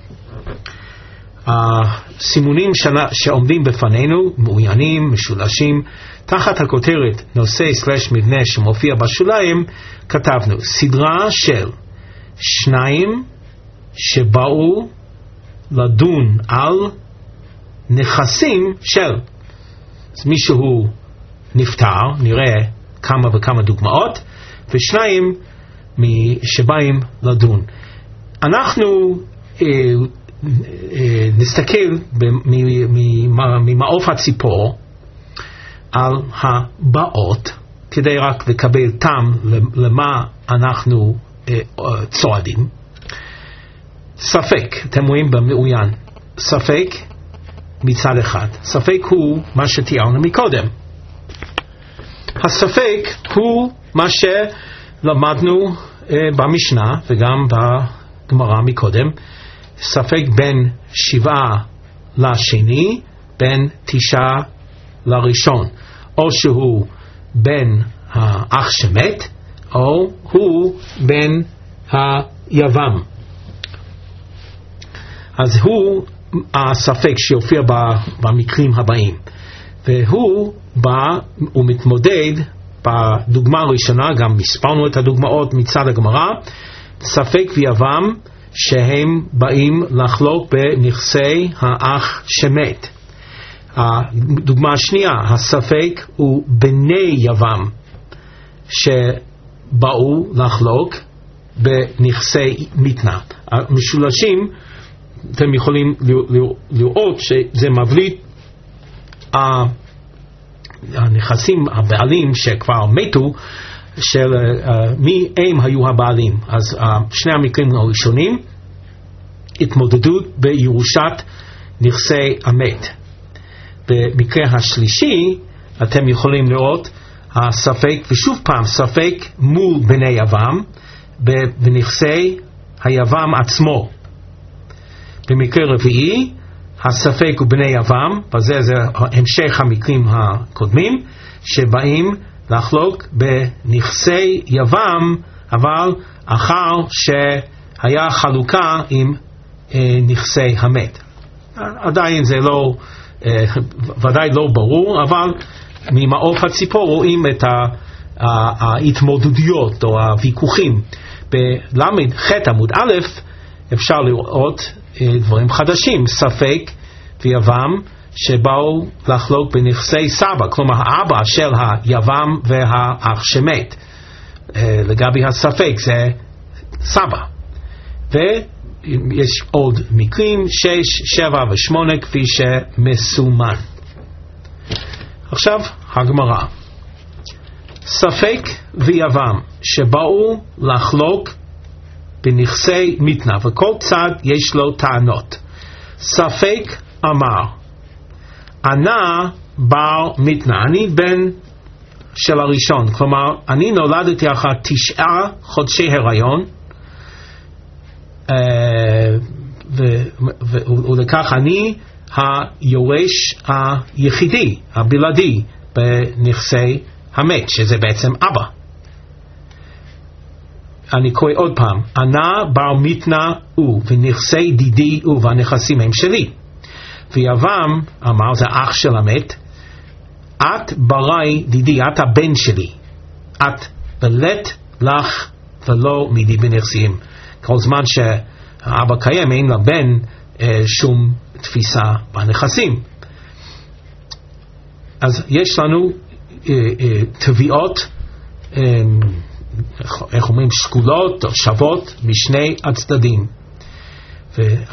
הסימונים שעומדים בפנינו מעוינים, משולשים, תחת הכותרת נושא סלש מבנה שמופיע בשוליים, כתבנו סדרה של שניים שבאו לדון על נכסים של, אז מישהו נפטר, נראה כמה וכמה דוגמאות, ושניים שבאים לדון. אנחנו אה, אה, נסתכל ממעוף הציפור על הבאות, כדי רק לקבל טעם למה אנחנו אה, צועדים. ספק, אתם רואים במעוין, ספק מצד אחד, ספק הוא מה שתיארנו מקודם. הספק הוא מה שלמדנו אה, במשנה וגם בגמרא מקודם, ספק בין שבעה לשני, בין תשעה לראשון, או שהוא בין האח שמת, או הוא בין היבם. אז הוא הספק שיופיע במקרים הבאים, והוא בא ומתמודד בדוגמה הראשונה, גם מספרנו את הדוגמאות מצד הגמרא, ספק ויבם שהם באים לחלוק בנכסי האח שמת. הדוגמה השנייה, הספק הוא בני יבם שבאו לחלוק בנכסי מתנה. המשולשים, אתם יכולים לראות שזה מבליט הנכסים, הבעלים שכבר מתו, של מי הם היו הבעלים. אז שני המקרים הראשונים, התמודדות בירושת נכסי המת. במקרה השלישי, אתם יכולים לראות הספק, ושוב פעם, ספק מול בני יבם, בנכסי היבם עצמו. במקרה רביעי, הספק הוא בני יבם, וזה זה המשך המקרים הקודמים, שבאים לחלוק בנכסי יבם, אבל אחר שהיה חלוקה עם אה, נכסי המת. עדיין זה לא, אה, ודאי לא ברור, אבל ממעוף הציפור רואים את ההתמודדויות או הוויכוחים. בלמד ח' עמוד א' אפשר לראות דברים חדשים, ספק ויבם שבאו לחלוק בנכסי סבא, כלומר האבא של היבם והאח שמת. לגבי הספק זה סבא. ויש עוד מקרים, שש, שבע ושמונה כפי שמסומן. עכשיו הגמרא, ספק ויבם שבאו לחלוק בנכסי מתנה, וכל צד יש לו טענות. ספק אמר, ענה בר מתנה, אני בן של הראשון, כלומר אני נולדתי אחר תשעה חודשי הריון, ולכך אני היורש היחידי, הבלעדי בנכסי המת, שזה בעצם אבא. אני קורא עוד פעם, ענה בר מתנה הוא, ונכסי דידי הוא, והנכסים הם שלי. ויבם אמר, זה אח של המת, את ברי דידי, את הבן שלי, את בלט לך ולא מידי בנכסים. כל זמן שהאבא קיים אין לבן אה, שום תפיסה בנכסים. אז יש לנו אה, אה, תביעות אה, איך אומרים, שקולות או שוות משני הצדדים.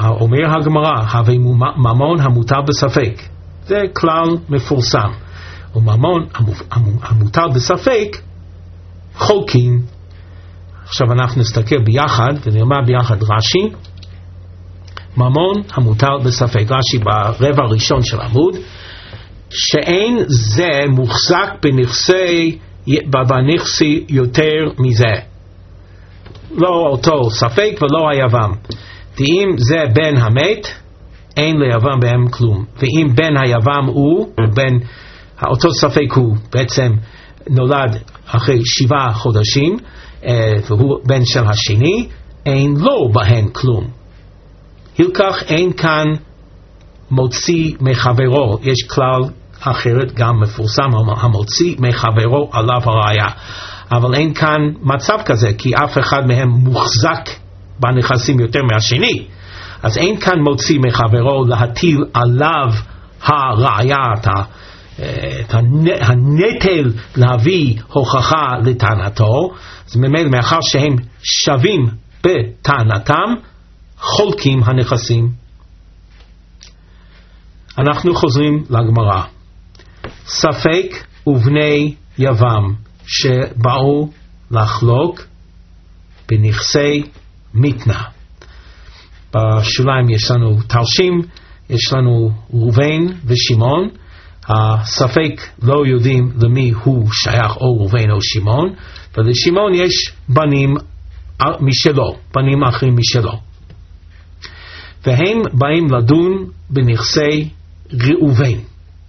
ואומר הגמרא, הווה ממון המוטל בספק, זה כלל מפורסם. וממון המוטל בספק חולקים. עכשיו אנחנו נסתכל ביחד ונראה ביחד רש"י. ממון המוטל בספק, רש"י ברבע הראשון של עמוד, שאין זה מוחזק בנכסי בנכסי יותר מזה, לא אותו ספק ולא היבם. ואם זה בן המת, אין ליבם בהם כלום. ואם בן היבם הוא, בן אותו ספק הוא בעצם נולד אחרי שבעה חודשים והוא בן של השני, אין לו בהן כלום. הלקח אין כאן מוציא מחברו. יש כלל אחרת גם מפורסם, המוציא מחברו עליו הראיה, אבל אין כאן מצב כזה, כי אף אחד מהם מוחזק בנכסים יותר מהשני, אז אין כאן מוציא מחברו להטיל עליו הראיה, את הנטל להביא הוכחה לטענתו. אז ממילא מאחר שהם שווים בטענתם, חולקים הנכסים. אנחנו חוזרים לגמרא. ספק ובני יבם שבאו לחלוק בנכסי מתנה. בשוליים יש לנו תרשים, יש לנו ראובן ושמעון. הספק לא יודעים למי הוא שייך, או ראובן או שמעון, ולשמעון יש בנים משלו, בנים אחרים משלו. והם באים לדון בנכסי ראובן.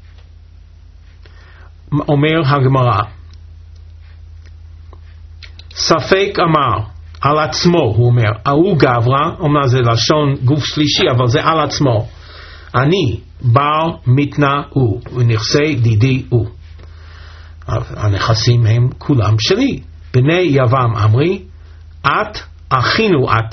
אומר הגמרא, ספק אמר על עצמו, הוא אומר, ההוא גברא, אומר זה לשון גוף שלישי, אבל זה על עצמו, אני בעל מתנה הוא, ונכסי דידי הוא. הנכסים הם כולם שלי. בני יבם אמרי, את אחינו את.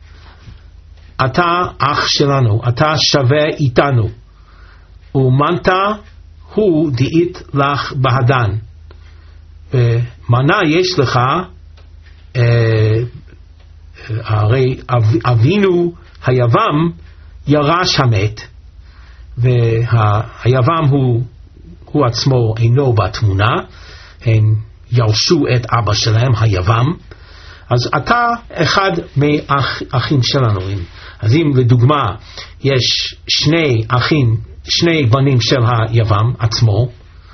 אתה אח שלנו, אתה שווה איתנו. ומנת הוא דאית לך בהדן. ומנה יש לך, אה, הרי אב, אבינו היבם ירש המת, והיבם הוא, הוא עצמו אינו בתמונה, הם ירשו את אבא שלהם, היבם. אז אתה אחד מהאחים שלנו. אז אם לדוגמה יש שני אחים, שני בנים של היבם עצמו,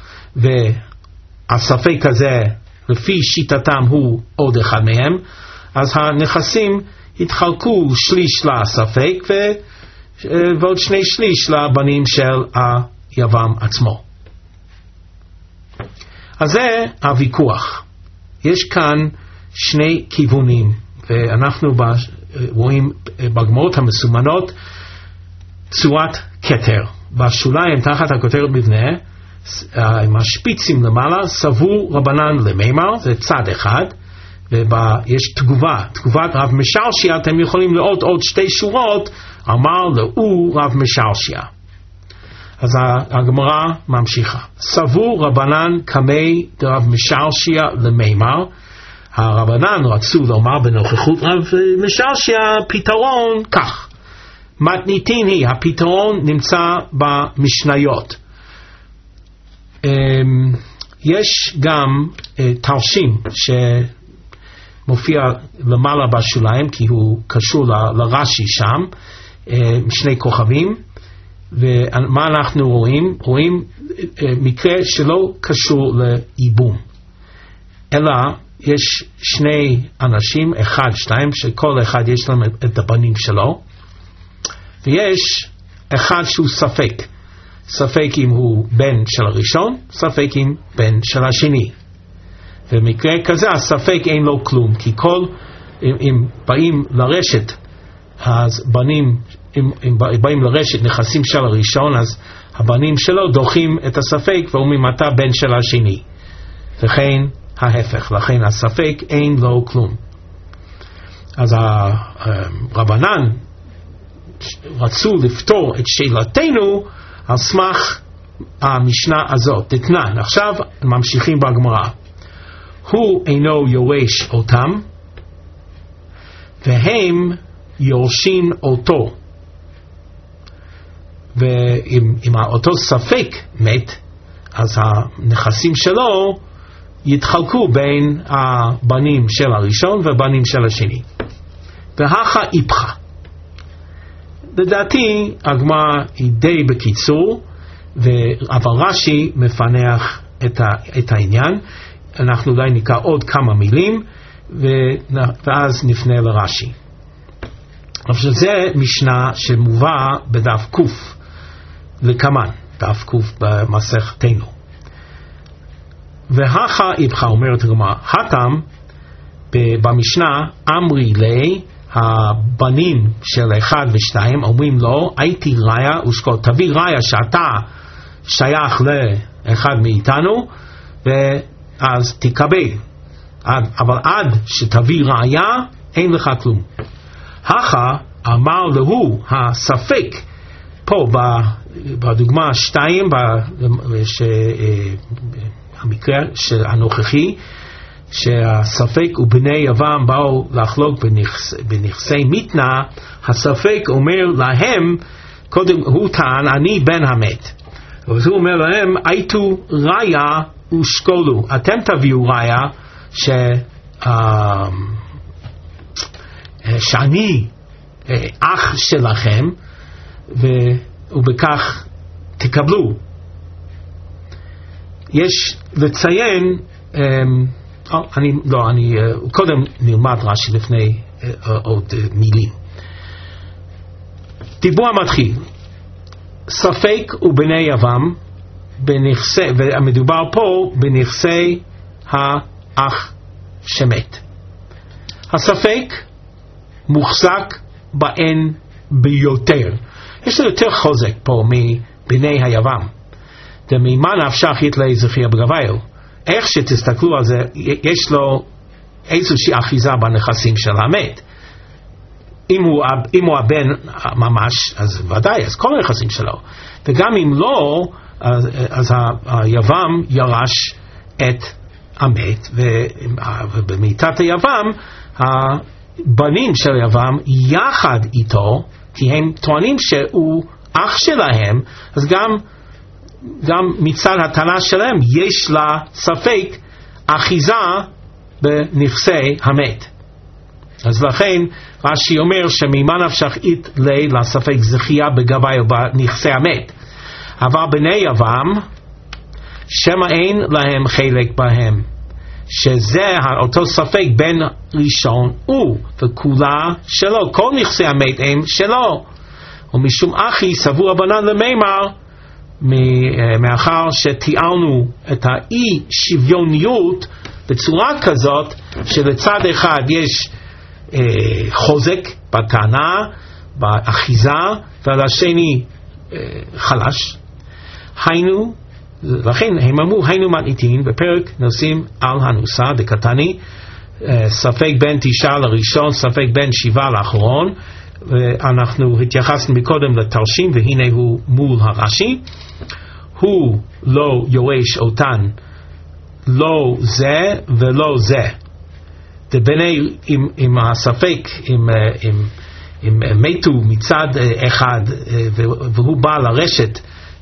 והספק הזה לפי שיטתם הוא עוד אחד מהם, אז הנכסים התחלקו שליש לספק ו... ועוד שני שליש לבנים של היבם עצמו. אז זה הוויכוח. יש כאן שני כיוונים, ואנחנו רואים בגמרות המסומנות צורת כתר. בשוליים תחת הכותרת מבנה, עם השפיצים למעלה, סבור רבנן למימר, זה צד אחד, ויש תגובה, תגובת רב משרשיה, אתם יכולים לראות עוד שתי שורות, אמר לאו רב משרשיה. אז הגמרא ממשיכה. סבור רבנן כמי דרב משרשיה למימר, הרבנן רצו לומר בנוכחות רב משרשיה פתרון כך. מתניתיני, הפתרון נמצא במשניות. יש גם תרשים שמופיע למעלה בשוליים, כי הוא קשור לרש"י שם, שני כוכבים. ומה אנחנו רואים? רואים מקרה שלא קשור לאיבום, אלא יש שני אנשים, אחד, שתיים, שכל אחד יש להם את הבנים שלו, ויש אחד שהוא ספק, ספק אם הוא בן של הראשון, ספק אם בן של השני. ומקרה כזה הספק אין לו כלום, כי כל, אם, אם באים לרשת, אז בנים, אם, אם באים לרשת נכסים של הראשון, אז הבנים שלו דוחים את הספק ואומרים אתה בן של השני, וכן ההפך. לכן הספק אין לו כלום. אז הרבנן רצו לפתור את שאלתנו על סמך המשנה הזאת, תתנן. עכשיו ממשיכים בגמרא. הוא אינו יורש אותם, והם יורשים אותו. ואם אם אותו ספק מת, אז הנכסים שלו יתחלקו בין הבנים של הראשון ובנים של השני. והכה איפכה. לדעתי הגמרא היא די בקיצור, אבל רש"י מפנח את, ה, את העניין. אנחנו אולי נקרא עוד כמה מילים ואז נפנה לרש"י. אבל זה משנה שמובא בדף קוף לקמן, דף קוף במסכתנו. והכה איפכה, אומרת הגמרא, התם במשנה אמרי לי, הבנים של אחד ושתיים אומרים לו, הייתי ראיה ושקול, תביא ראיה שאתה שייך לאחד מאיתנו ואז תקבל, אבל עד שתביא ראיה אין לך כלום. הכה אמר לו הספק, פה בדוגמה שתיים, המקרה הנוכחי, שהספק ובני יוון באו לחלוק בנכס, בנכסי מתנה, הספק אומר להם, קודם הוא טען, אני בן המת. אז הוא אומר להם, הייתו ראיה ושקולו, אתם תביאו ראיה ש, uh, שאני uh, אח שלכם, ו, ובכך תקבלו. יש לציין, um, Oh, אני, לא, אני, uh, קודם נלמד רש"י לפני uh, uh, עוד uh, מילים. דיבור המתחיל, ספק ובני יוון, בנכסי, ומדובר פה בנכסי האח שמת. הספק מוחזק בהן ביותר. יש לו יותר חוזק פה מבני היוון. דממה נפשך יתלי זכיה בגביו. איך שתסתכלו על זה, יש לו איזושהי אחיזה בנכסים של המת. אם הוא, אם הוא הבן ממש, אז ודאי, אז כל הנכסים שלו. וגם אם לא, אז, אז היוון ירש את המת, ובמיטת היוון, הבנים של היוון יחד איתו, כי הם טוענים שהוא אח שלהם, אז גם גם מצד הטענה שלהם יש לה ספק אחיזה בנכסי המת. אז לכן רש"י אומר שממה נפשך יתלי לספק זכייה בגביו בנכסי המת. אבל בני יוון שמא אין להם חלק בהם, שזה אותו ספק בין ראשון הוא וכולה שלו, כל נכסי המת הם שלו. ומשום אחי סבור הבנן למימר, מאחר שתיארנו את האי שוויוניות בצורה כזאת שלצד אחד יש אה, חוזק בטענה, באחיזה, ועל השני אה, חלש. היינו, לכן הם אמרו היינו מתניתין, בפרק נושאים על הנוסה דקתני, אה, ספק בין תשעה לראשון, ספק בין שבעה לאחרון, ואנחנו התייחסנו מקודם לתרשים והנה הוא מול הרש"י. הוא לא יורש אותן, לא זה ולא זה. דבני עם, עם הספק, עם, עם, עם מתו מצד אחד והוא בא לרשת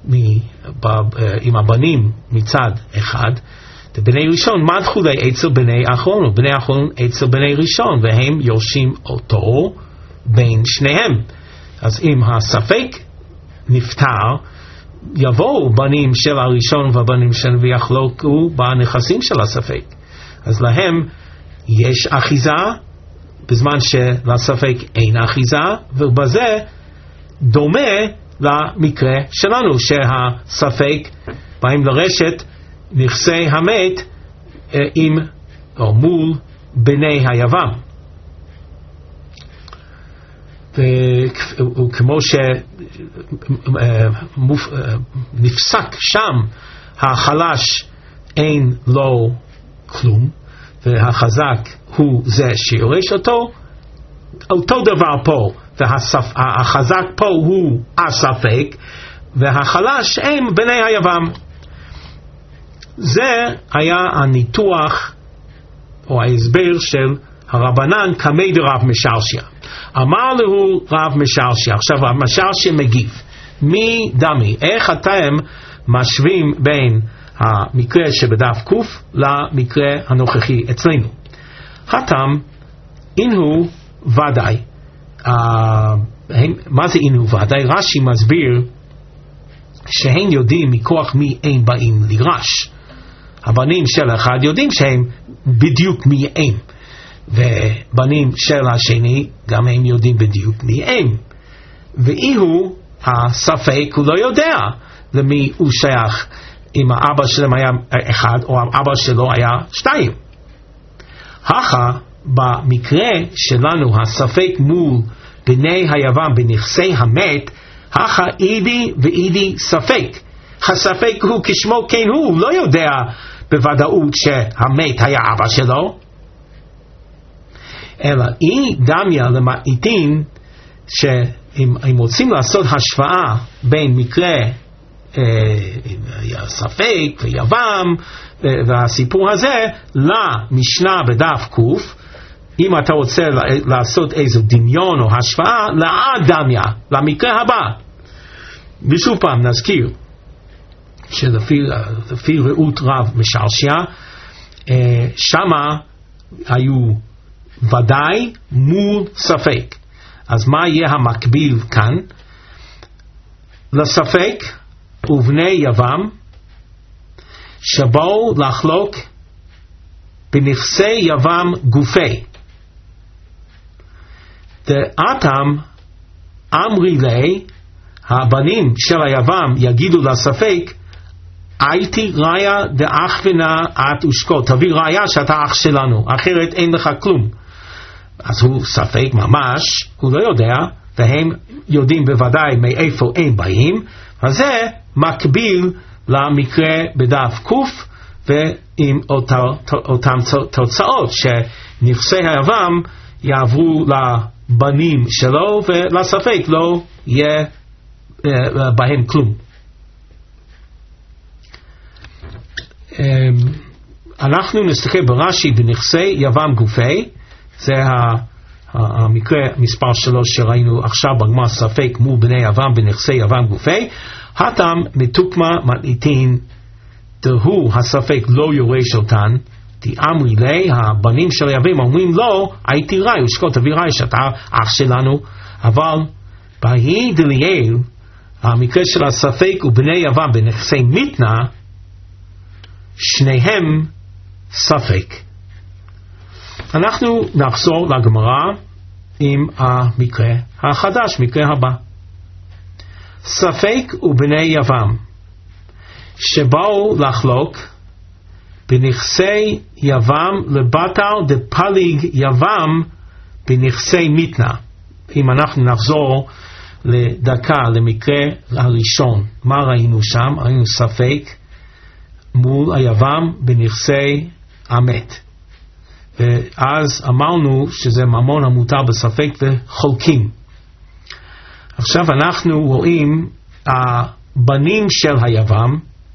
עם הבנים מצד אחד, דבני ראשון מדחו לי אצל בני אחרון, ובני אחרון אצל בני ראשון, והם יורשים אותו בין שניהם. אז אם הספק נפטר, יבואו בנים של הראשון ובנים של ויחלוקו בנכסים של הספק. אז להם יש אחיזה בזמן שלספק אין אחיזה, ובזה דומה למקרה שלנו שהספק באים לרשת נכסי המת עם או מול בני היוון. וכמו שנפסק שם החלש אין לו כלום והחזק הוא זה שיורש אותו, אותו דבר פה, והחזק פה הוא הספק והחלש הם בני היוון. זה היה הניתוח או ההסבר של הרבנן כמי דרב משרשיה. אמר לו רב משרשיה, עכשיו רב משרשיה מגיב, מי דמי, איך אתם משווים בין המקרה שבדף קוף למקרה הנוכחי אצלנו. הטעם, אינו ודאי. Uh, מה זה אינו ודאי? רש"י מסביר שהם יודעים מכוח מי הם באים לירש. הבנים של אחד יודעים שהם בדיוק מי הם, ובנים של השני גם הם יודעים בדיוק מי הם. ואיהו הספק, הוא לא יודע למי הוא שייך, אם האבא שלהם היה אחד או האבא שלו היה שתיים. הכה במקרה שלנו הספק מול בני היוון בנכסי המת, הכה אידי ואידי ספק. הספק הוא כשמו כן הוא, לא יודע בוודאות שהמת היה אבא שלו, אלא אי דמיה למעיטין שאם רוצים לעשות השוואה בין מקרה היה ספק ויוון והסיפור הזה למשנה בדף קוף, אם אתה רוצה לעשות איזה דמיון או השוואה לאדמיה, למקרה הבא. ושוב פעם נזכיר שלפי ראות רב משעשע, שמה היו ודאי מול ספק. אז מה יהיה המקביל כאן? לספק ובני יוון שבאו לחלוק בנכסי יוון גופי. דעתם אמרי לי, הבנים של היוון יגידו לספק, הייתי ראיה דאחבנה את ושקו, תביא ראיה שאתה אח שלנו, אחרת אין לך כלום. אז הוא ספק ממש, הוא לא יודע, והם יודעים בוודאי מאיפה הם באים, אז זה מקביל למקרה בדף קוף, ועם אותם תוצאות שנכסי היוון יעברו לבנים שלו, ולספק לא יהיה בהם כלום. אנחנו נסתכל ברש"י בנכסי יוון גופי, זה המקרה מספר שלוש שראינו עכשיו בגמרא, ספק מול בני יוון בנכסי יוון גופי. הטעם מתוקמה מעיטין דהו הספק לא יורש אותן, תאמרי לי, הבנים של יוון אומרים לו, הייתי ראי ושקו תביא ראי שאתה אח שלנו. אבל בהי דליאל, המקרה של הספק ובני יוון בנכסי מתנה, שניהם ספק. אנחנו נחזור לגמרא עם המקרה החדש, מקרה הבא. ספק ובני יוון שבאו לחלוק בנכסי יוון לבטל דפליג יוון בנכסי מתנה. אם אנחנו נחזור לדקה למקרה הראשון, מה ראינו שם? ראינו ספק מול היוון בנכסי המת, ואז אמרנו שזה ממון המותר בספק וחולקים. עכשיו אנחנו רואים הבנים של היוון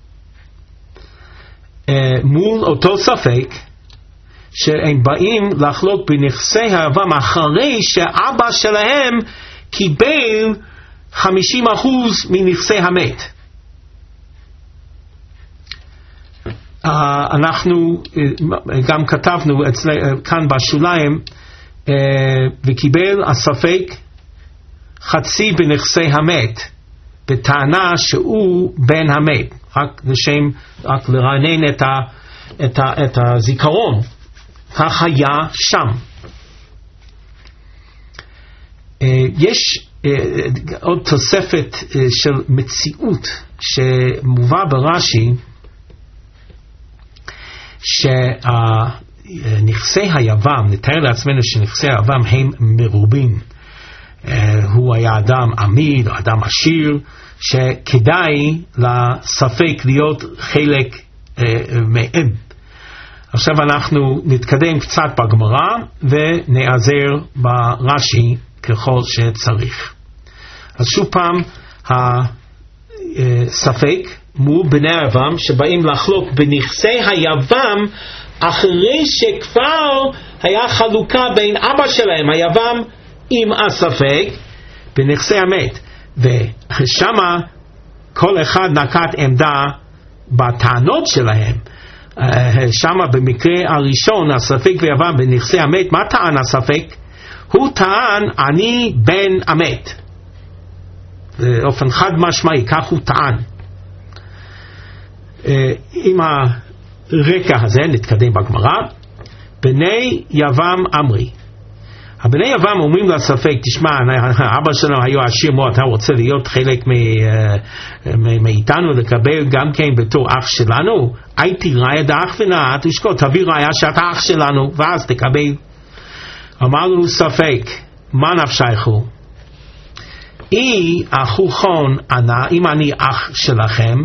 מול אותו ספק שהם באים לחלוק בנכסי היוון אחרי שאבא שלהם קיבל חמישים אחוז מנכסי המת. Uh, אנחנו uh, גם כתבנו אצל, uh, כאן בשוליים uh, וקיבל הספק חצי בנכסי המת בטענה שהוא בן המת, רק לשם, רק לרענן את, ה, את, ה, את הזיכרון. כך היה שם. uh, יש uh, עוד תוספת uh, של מציאות שמובא ברש"י, שנכסי היוון, נתאר לעצמנו שנכסי היוון הם מרובים. הוא היה אדם עמיד, אדם עשיר, שכדאי לספק להיות חלק מהם. עכשיו אנחנו נתקדם קצת בגמרא ונעזר ברש"י ככל שצריך. אז שוב פעם, הספק מול בני היוון שבאים לחלוק בנכסי היוון אחרי שכבר היה חלוקה בין אבא שלהם היוון עם הספק בנכסי המת, ושמה כל אחד נקט עמדה בטענות שלהם, שם במקרה הראשון, הספק ויוון בנכסי המת, מה טען הספק? הוא טען, אני בן המת. באופן חד משמעי, כך הוא טען. עם הרקע הזה נתקדם בגמרא. בני יוון אמרי, הבני יוון אומרים לספק, תשמע, אבא שלנו היה עשיר מאוד, אתה רוצה להיות חלק מאיתנו, לקבל גם כן בתור אח שלנו? הייתי ראיה דאח ונא, תשקול, תביא ראיה שאתה אח שלנו, ואז תקבל. אמר לו ספק, מה נפשייכו? אי אחוכון ענה, אם אני אח שלכם,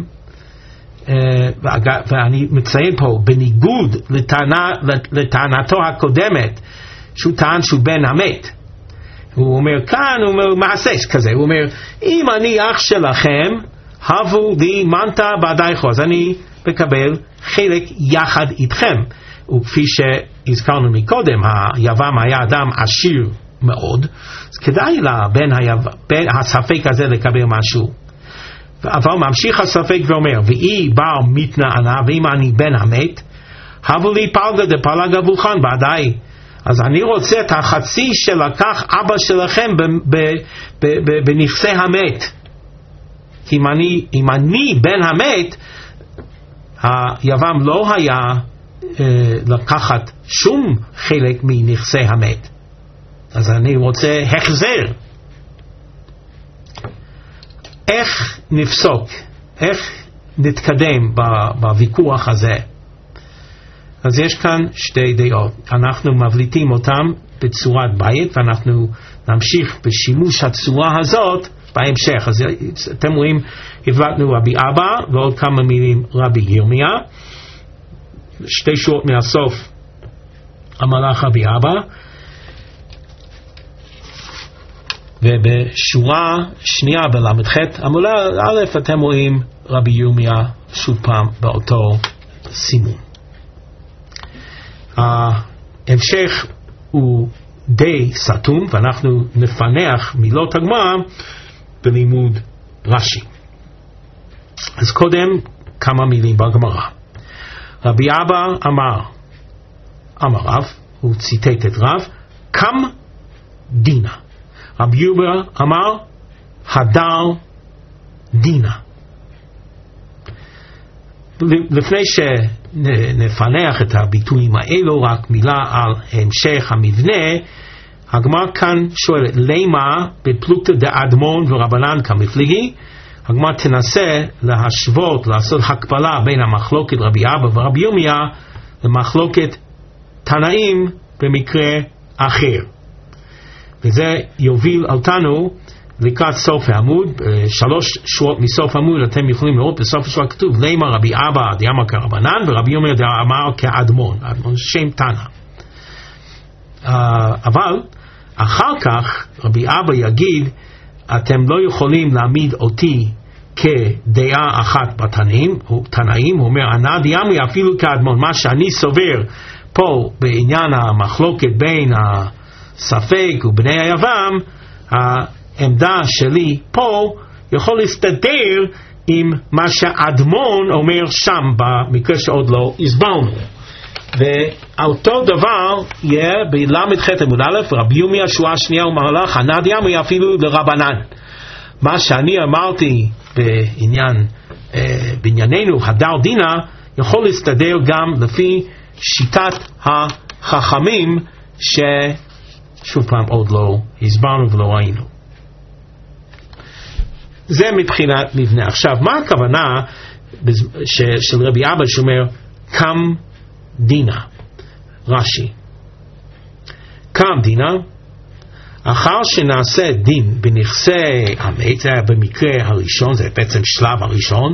ואני מציין פה, בניגוד לטענה, לטענתו הקודמת, שהוא טען שהוא בן המת. הוא אומר כאן, הוא אומר מעשה כזה, הוא אומר, אם אני אח שלכם, הבו לי מנתה בעדייכו, אז אני מקבל חלק יחד איתכם. וכפי שהזכרנו מקודם, היוון היה אדם עשיר מאוד, אז כדאי לבן היוון, הספק הזה לקבל משהו. אבל ממשיך הספק ואומר, ואי בר מתנענה, ואם אני בן המת, הבו לי פלגה דפלגה וולחן בעדיי, אז אני רוצה את החצי שלקח אבא שלכם בנכסי המת. כי אם אני, אם אני בן המת, היוון לא היה אה, לקחת שום חלק מנכסי המת. אז אני רוצה החזר. איך נפסוק? איך נתקדם בוויכוח הזה? אז יש כאן שתי דעות. אנחנו מבליטים אותם בצורת בית, ואנחנו נמשיך בשימוש הצורה הזאת בהמשך. אז אתם רואים, הבלטנו רבי אבא, ועוד כמה מילים רבי ירמיה. שתי שורות מהסוף המלאך רבי אבא. ובשורה שנייה בלמד ח' עמוד א' אתם רואים רבי ירמיה שוב פעם באותו סימון. ההמשך הוא די סתום, ואנחנו נפנח מילות הגמרא בלימוד רש"י. אז קודם כמה מילים בגמרא. רבי אבא אמר, אמר רב, הוא ציטט את רב, קם דינה. רבי ירמיה אמר, הדר דינה. לפני שנפנח את הביטויים האלו, רק מילה על המשך המבנה. הגמרא כאן שואלת, למה בפלוגתא דאדמון ורבנן כמפליגי? הגמרא תנסה להשוות, לעשות הקבלה בין המחלוקת רבי אבא ורבי ירמיה למחלוקת תנאים במקרה אחר. וזה יוביל אותנו לקראת סוף העמוד, שלוש שורות מסוף העמוד אתם יכולים לראות בסוף השורה כתוב, למה רבי אבא דאמר כרבנן ורבי ירמיה דאמר כאדמון, אדמון שם תנא. אבל אחר כך רבי אבא יגיד, אתם לא יכולים להעמיד אותי כדעה אחת בתנאים, תנאים, הוא אומר, ענה דאמרי אפילו כאדמון, מה שאני סובר פה בעניין המחלוקת בין הספק ובני היוון, העמדה שלי פה יכול להסתדר עם מה שאדמון אומר שם במקרה שעוד לא הסברנו. ואותו דבר יהיה בלמד ח' עמוד א', רבי ירמיה שורה שנייה ומהלך, ענה דאמרי אפילו לרבנן. מה שאני אמרתי בעניין, אה, בענייננו הדר דינה, יכול להסתדר גם לפי שיטת החכמים ששוב פעם עוד לא הסברנו ולא ראינו. זה מבחינת מבנה. עכשיו, מה הכוונה של רבי אבא שאומר קם דינה? רש"י, קם דינה, אחר שנעשה דין בנכסי המת, זה היה במקרה הראשון, זה בעצם שלב הראשון,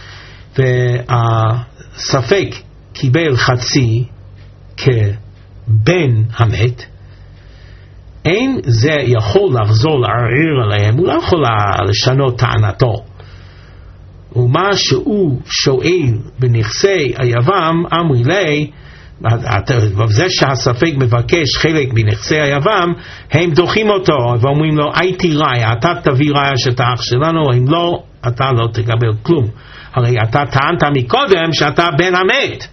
והספק קיבל חצי כבן המת, אין זה יכול לחזור לערער עליהם, הוא לא יכול לשנות טענתו. ומה שהוא שואל בנכסי היוון, אמרי לי, וזה שהספק מבקש חלק מנכסי היוון, הם דוחים אותו ואומרים לו, הייתי ראיה, אתה תביא ראיה שאתה אח שלנו, אם לא, אתה לא תקבל כלום. הרי אתה טענת מקודם שאתה בן המת.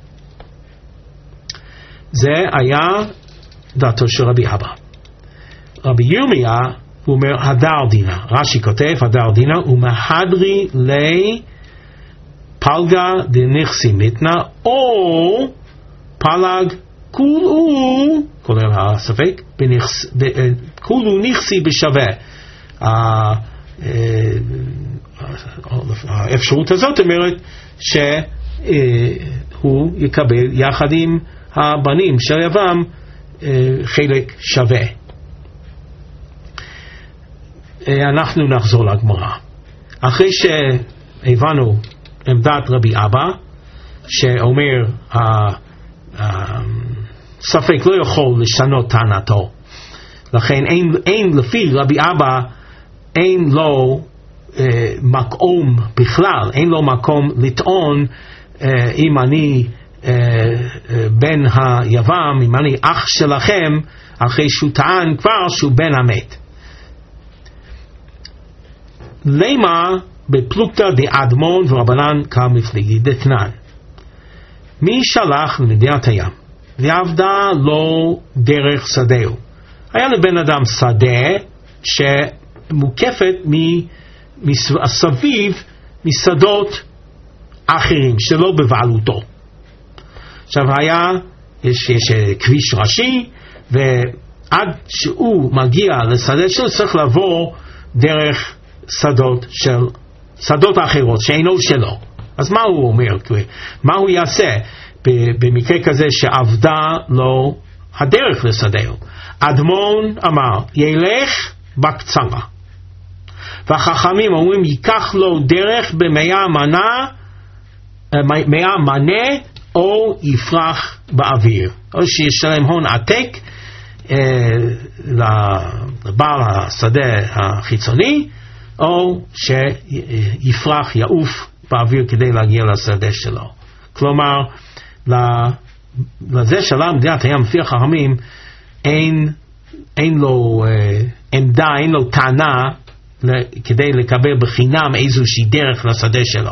זה היה דעתו של רבי אבא. רבי ירמיה הוא אומר הדר דינה, רש"י כותב הדר דינה ומהדרי לי פלגה דנכסי מתנה או פלג כולו, כולל הספק, כולו נכסי בשווה. האפשרות הזאת אומרת שהוא יקבל יחד עם הבנים של יבם חלק שווה. אנחנו נחזור לגמרא. אחרי שהבנו עמדת רבי אבא שאומר ספק לא יכול לשנות טענתו, לכן אין, אין לפי רבי אבא אין לו אה, מקום בכלל, אין לו מקום לטעון אה, אם אני אה, אה, בן היבם, אם אני אח שלכם, אחרי שהוא טען כבר שהוא בן המת. למה בפלוגתא דאדמון ורבנן כמפלגי דתנן, מי שלח למדינת הים ועבדה לו דרך שדהו. היה לבן אדם שדה שמוקפת מסביב משדות אחרים שלא בבעלותו. עכשיו היה, יש, יש כביש ראשי, ועד שהוא מגיע לשדה שלו צריך לעבור דרך שדות של שדות אחרות שאינו שלו. אז מה הוא אומר? מה הוא יעשה במקרה כזה שעבדה לו הדרך לשדהו? אדמון אמר ילך בקצרה, והחכמים אומרים ייקח לו דרך במאה מנה, מאה מנה, או יפרח באוויר, או שישלם הון עתק אה, לבעל השדה החיצוני, או שיפרח יעוף באוויר כדי להגיע לשדה שלו. כלומר לזה שלם מדינת הים לפי החכמים אין, אין לו אה, עמדה, אין לו טענה כדי לקבל בחינם איזושהי דרך לשדה שלו.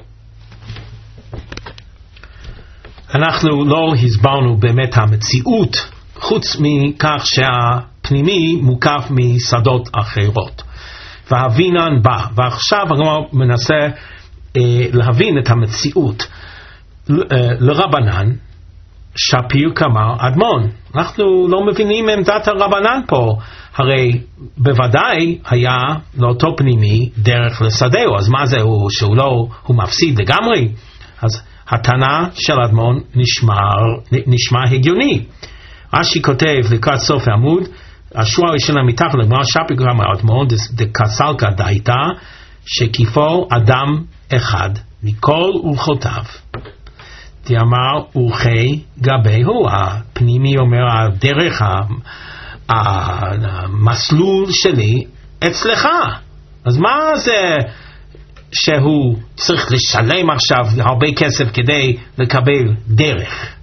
אנחנו לא הסברנו באמת המציאות חוץ מכך שהפנימי מוקף משדות אחרות, והבינן בא, ועכשיו אני מנסה אה, להבין את המציאות. אה, לרבנן שפיר כמר אדמון, אנחנו לא מבינים עמדת הרבנן פה, הרי בוודאי היה לאותו פנימי דרך לשדהו, אז מה זה, הוא, שהוא לא, הוא מפסיד לגמרי? אז הטענה של אדמון נשמע, נשמע הגיוני. רש"י כותב לקראת סוף העמוד, השורה הראשונה מתחת לגמרא, שפיר כמר אדמון דקסלקא דייתא שקיפו אדם אחד מכל אורחותיו. תאמר אורחי גביהו, הפנימי אומר הדרך, המסלול שלי אצלך. אז מה זה שהוא צריך לשלם עכשיו הרבה כסף כדי לקבל דרך?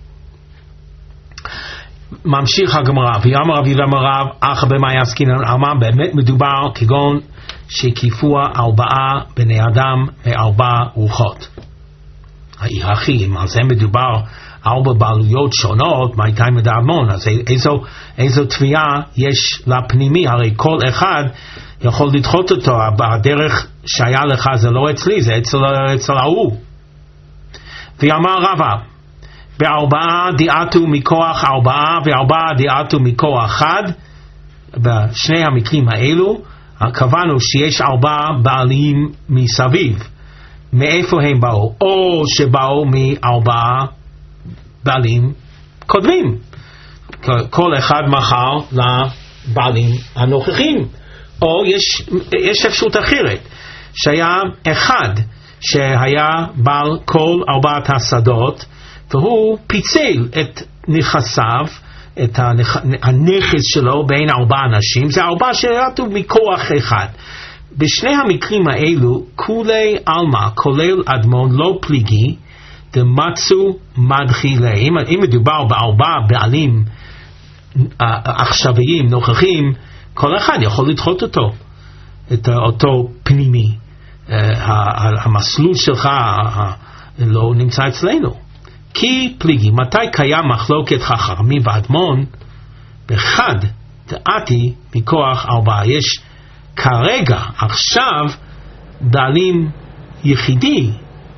ממשיך הגמרא, ויאמר רבי ואמר אך במה יעסקינן, אמר באמת מדובר כגון שקיפוע ארבעה בני אדם מארבע רוחות. הירחים, על זה מדובר ארבע בעלויות שונות, מה הייתה עם אדמון, אז איזו, איזו תביעה יש לפנימי? הרי כל אחד יכול לדחות אותו, הדרך שהיה לך זה לא אצלי, זה אצל, אצל ההוא. ואמר רבא, בארבעה דיעתו מכוח ארבעה וארבעה דיעתו מכוח אחד, בשני המקרים האלו, קבענו שיש ארבעה בעלים מסביב. מאיפה הם באו? או שבאו מארבעה בעלים קודמים, כל אחד מחר לבעלים הנוכחים. או יש, יש אפשרות אחרת, שהיה אחד שהיה בעל כל ארבעת השדות, והוא פיצל את נכסיו, את הנכס שלו בין ארבעה אנשים, זה ארבעה שרתו מכוח אחד. בשני המקרים האלו, כולי אלמה, כולל אדמון לא פליגי, דמצו מדחילה. אם, אם מדובר בארבעה בעלים עכשוויים, נוכחים, כל אחד יכול לדחות אותו, את אותו פנימי. המסלול שלך לא נמצא אצלנו. כי פליגי, מתי קיים מחלוקת חכמים ואדמון? בחד דעתי מכוח ארבעה. יש כרגע, עכשיו, בעלים יחידי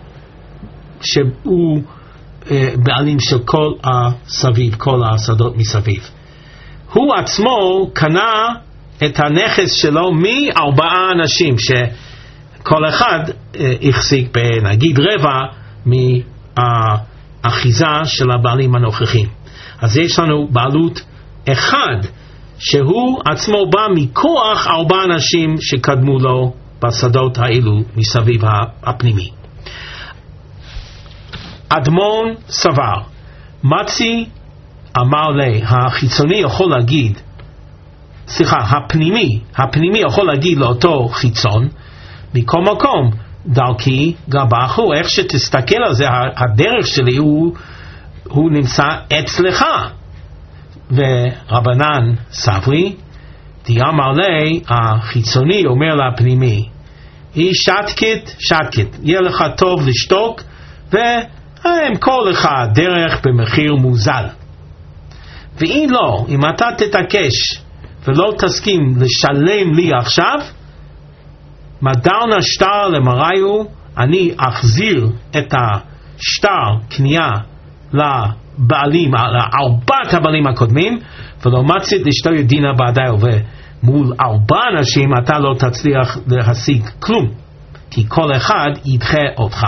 שהוא בעלים של כל הסביב, כל השדות מסביב. הוא עצמו קנה את הנכס שלו מארבעה אנשים שכל אחד החזיק בנגיד רבע מהאחיזה של הבעלים הנוכחים. אז יש לנו בעלות אחד שהוא עצמו בא מכוח ארבעה אנשים שקדמו לו בשדות האלו מסביב הפנימי. אדמון סבר, מצי אמר לי, החיצוני יכול להגיד, סליחה, הפנימי, הפנימי יכול להגיד לאותו חיצון, מכל מקום, דרכי גבחו, איך שתסתכל על זה, הדרך שלי הוא, הוא נמצא אצלך. ורבנן סברי, אמר לי, החיצוני אומר לפנימי, היא שתקת, שתקת, יהיה לך טוב לשתוק, והם כל אחד דרך במחיר מוזל. ואם לא, אם אתה תתעקש ולא תסכים לשלם לי עכשיו, מדרנה שטר למראיו, אני אחזיר את השטר קנייה לבעלים, לארבעת הבעלים הקודמים, ולא מצית לשתו ידינה בעדיו, ומול ארבע אנשים אתה לא תצליח להשיג כלום, כי כל אחד ידחה אותך.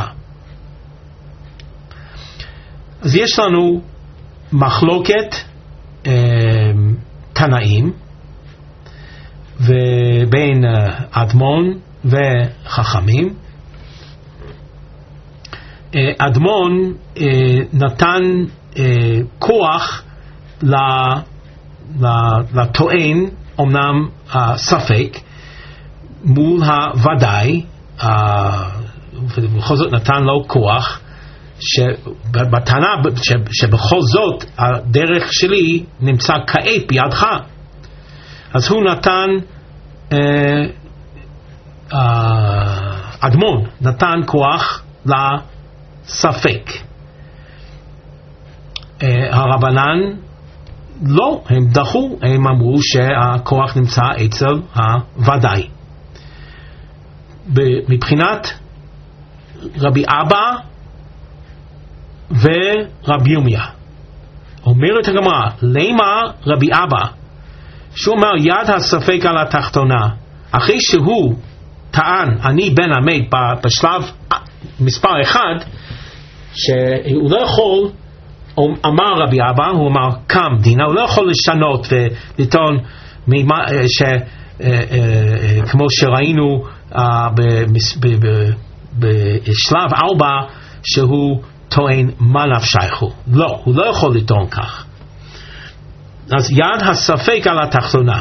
אז יש לנו מחלוקת תנאים ובין אדמון וחכמים. אדמון נתן כוח לטוען, אמנם ספק, מול הוודאי, ובכל זאת נתן לו כוח, שבטענה שבכל זאת הדרך שלי נמצא כעת בידך. אז הוא נתן אדמון נתן כוח לספק. הרבנן לא, הם דחו, הם אמרו שהכוח נמצא אצל הוודאי. מבחינת רבי אבא ורבי ירמיה, אומרת הגמרא, למה רבי אבא, שהוא אומר יד הספק על התחתונה, אחרי שהוא טען אני בן המת בשלב מספר אחד, שהוא לא יכול, אמר רבי אבא, הוא אמר קם דינה, הוא לא יכול לשנות ולטעון כמו שראינו בשלב ארבע שהוא טוען מה נפשייכו. לא, הוא לא יכול לטעון כך. אז יד הספק על התחתונה.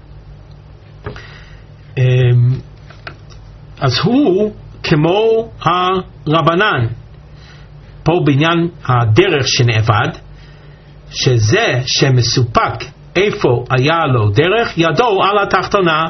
אז הוא כמו הרבנן פה בעניין הדרך שנאבד, שזה שמסופק איפה היה לו דרך, ידו על התחתונה.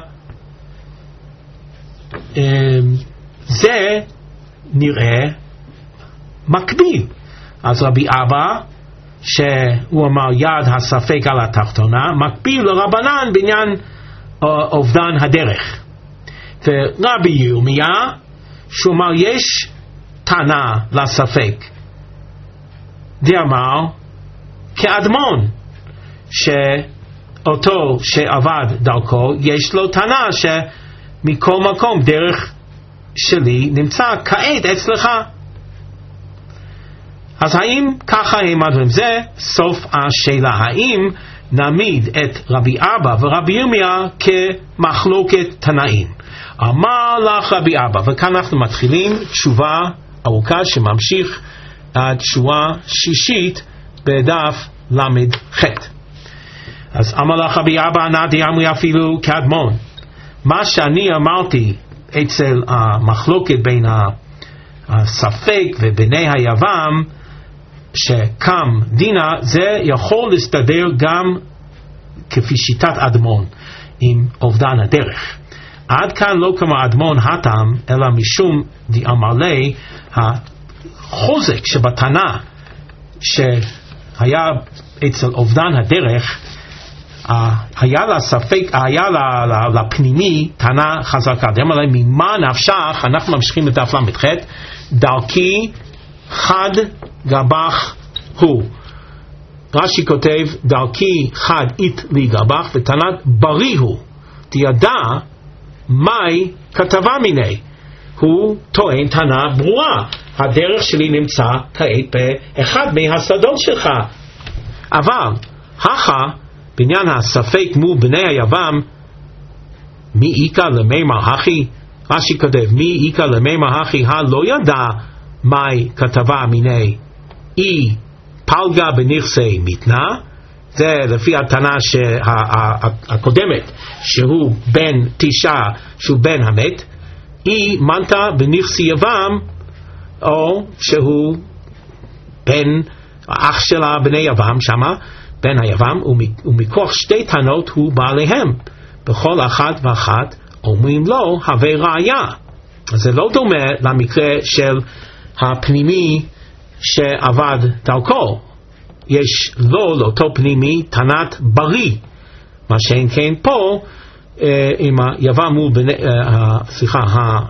זה נראה מקביל. אז רבי אבא שהוא אמר יד הספק על התחתונה מקביל לרבנן בעניין אובדן הדרך. ורבי ירמיה שהוא אמר יש טענה לספק, דאמר כאדמון שאותו שעבד דרכו יש לו טענה שמכל מקום דרך שלי נמצא כעת אצלך. אז האם ככה הם הדברים? זה סוף השאלה. האם נעמיד את רבי אבא ורבי ירמיה כמחלוקת תנאים? אמר לך רבי אבא, וכאן אנחנו מתחילים תשובה ארוכה שממשיך עד שורה שישית בדף למד ח'. אז אמר לך רבי אבא נדי אמרי אפילו כאדמון, מה שאני אמרתי אצל המחלוקת בין הספק ובני היוון שקם דינה, זה יכול להסתדר גם כפי שיטת אדמון עם אובדן הדרך. עד כאן לא כמו אדמון הטעם, אלא משום דאמר החוזק שבטענה שהיה אצל אובדן הדרך, היה לה ספק, היה לה לפנימי טענה חזקה. דאמר להם, ממה נפשך, אנחנו ממשיכים לדף למ"ח, דרכי חד גבך הוא. רש"י כותב, דרכי חד אית לי גבך, וטענת בריא הוא, תידע מהי כתבה מיני. הוא טוען טענה ברורה, הדרך שלי נמצא כעת באחד מהשדות שלך. אבל הכה בעניין הספק מו בני היוון, מי איקה למימר הכי, רש"י כותב, מי איקה למימר הכי, הלא ידע מהי כתבה מיני, אי פלגה בנכסי מתנה, זה לפי הטענה הקודמת, שהוא בן תשעה, שהוא בן המת, אי מנתה בנכסי יוון, או שהוא בן אח שלה בני יוון שמה, בן היוון, ומכוח שתי טענות הוא בא להם, בכל אחת ואחת אומרים לו הווה ראיה. זה לא דומה למקרה של הפנימי שעבד דרכו, יש לו לאותו פנימי טענת בריא, מה שאין כן פה עם היוון מול בני, סליחה,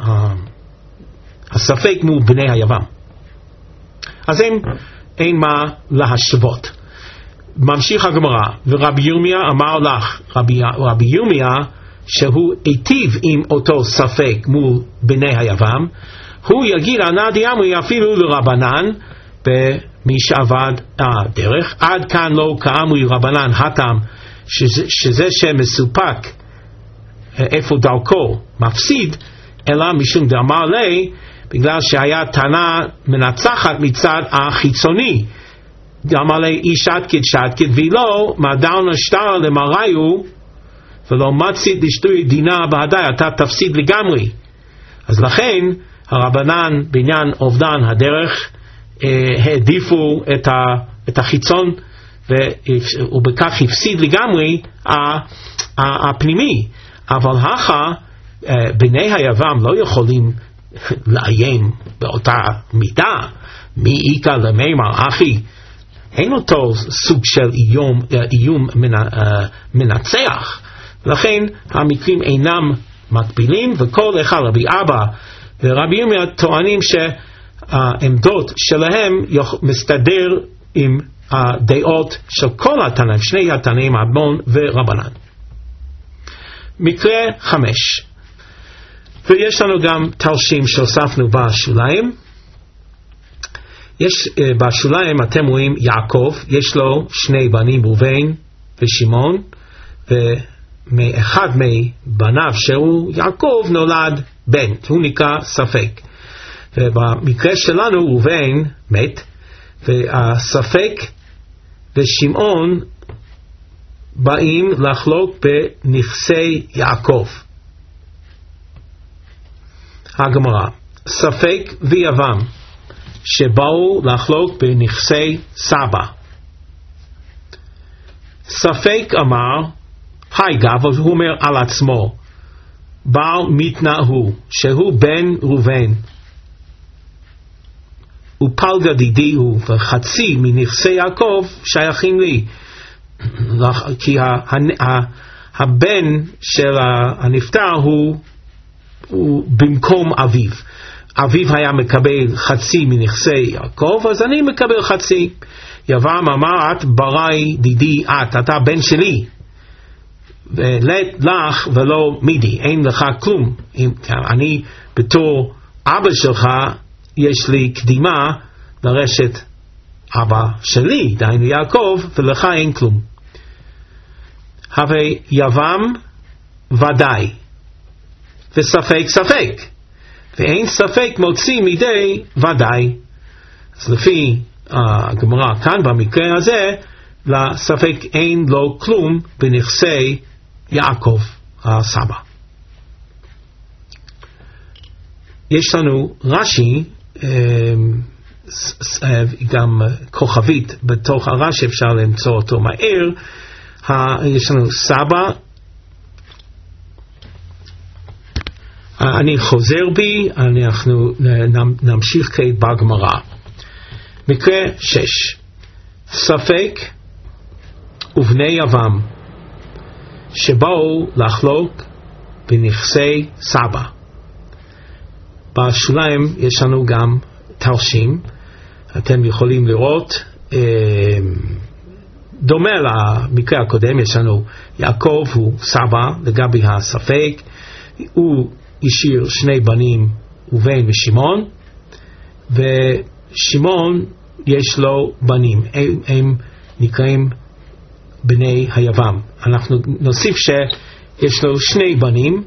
הספק מול בני היוון. אז אין, אין מה להשוות. ממשיך הגמרא, ורבי ירמיה אמר לך, רבי, רבי ירמיה שהוא היטיב עם אותו ספק מול בני היוון, הוא יגיד ענה דיאמרי אפילו לרבנן במי שעבד הדרך, עד כאן לא כאמרי רבנן הטעם, שזה, שזה שמסופק איפה דרכו מפסיד, אלא משום דאמר לי, בגלל שהיה טענה מנצחת מצד החיצוני, דאמר לי איש עתקד שעתקד ולא מדענו שטר למראיו ולא מצית לשתוי דינה בעדי, אתה תפסיד לגמרי. אז לכן הרבנן בעניין אובדן הדרך אה, העדיפו את, ה, את החיצון ו, ובכך הפסיד לגמרי הפנימי. אבל הכה בני היוון לא יכולים לאיים באותה מידה, מי איקה למימר אחי, אין אותו סוג של איום, איום מנצח, לכן המקרים אינם מקבילים, וכל אחד רבי אבא ורבי ירמיה טוענים שהעמדות שלהם מסתדר עם הדעות של כל התנאים, שני התנאים אדמון ורבנן. מקרה חמש, ויש לנו גם תרשים שהוספנו בשוליים. יש uh, בשוליים אתם רואים יעקב, יש לו שני בנים ראובן ושמעון, ומאחד מבניו שהוא יעקב נולד בן, הוא נקרא ספק. ובמקרה שלנו ראובן מת, והספק ושמעון באים לחלוק בנכסי יעקב. הגמרא, ספק ויוון שבאו לחלוק בנכסי סבא. ספק אמר, היי גב, הוא אומר על עצמו, בעל מתנה הוא, שהוא בן ראובן, ופלגה דידי הוא, וחצי מנכסי יעקב שייכים לי, כי הבן של הנפטר הוא, הוא במקום אביו. אביו היה מקבל חצי מנכסי יעקב, אז אני מקבל חצי. יוון אמר, את ברי דידי את, אתה בן שלי, ולת לך ולא מידי, אין לך כלום. אני בתור אבא שלך יש לי קדימה לרשת אבא שלי, דהיינו יעקב, ולך אין כלום. הרי יוון ודאי, וספק ספק, ואין ספק מוציא מידי ודאי. אז לפי הגמרא uh, כאן במקרה הזה, לספק אין לו כלום בנכסי יעקב הסבא. יש לנו רש"י, um, גם כוכבית בתוך הרש"י, אפשר למצוא אותו מהר. יש לנו סבא אני חוזר בי, אנחנו נמשיך כעת בגמרא. מקרה שש, ספק ובני יוון שבאו לחלוק בנכסי סבא. בשוליים יש לנו גם תרשים, אתם יכולים לראות אה, דומה למקרה הקודם. יש לנו יעקב הוא סבא לגבי הספק, הוא השאיר שני בנים ובן ושמעון, ושמעון יש לו בנים, הם, הם נקראים בני היוון. אנחנו נוסיף שיש לו שני בנים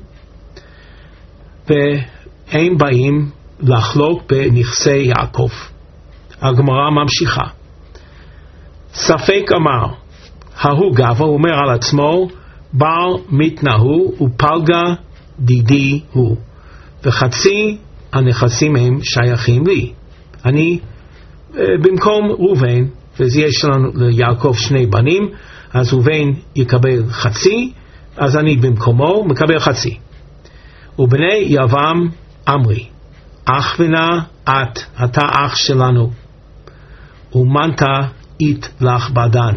והם באים לחלוק בנכסי יעקב. הגמרא ממשיכה. ספק אמר, ההוא גבו, הוא אומר על עצמו, בר מתנה הוא ופלגה דידי הוא, וחצי הנכסים הם שייכים לי. אני במקום ראובן, ויש לנו ליעקב שני בנים, אז ראובן יקבל חצי, אז אני במקומו מקבל חצי. ובני יוון אמרי, אח ונה את, אתה אח שלנו, ומנת אית לך בדן,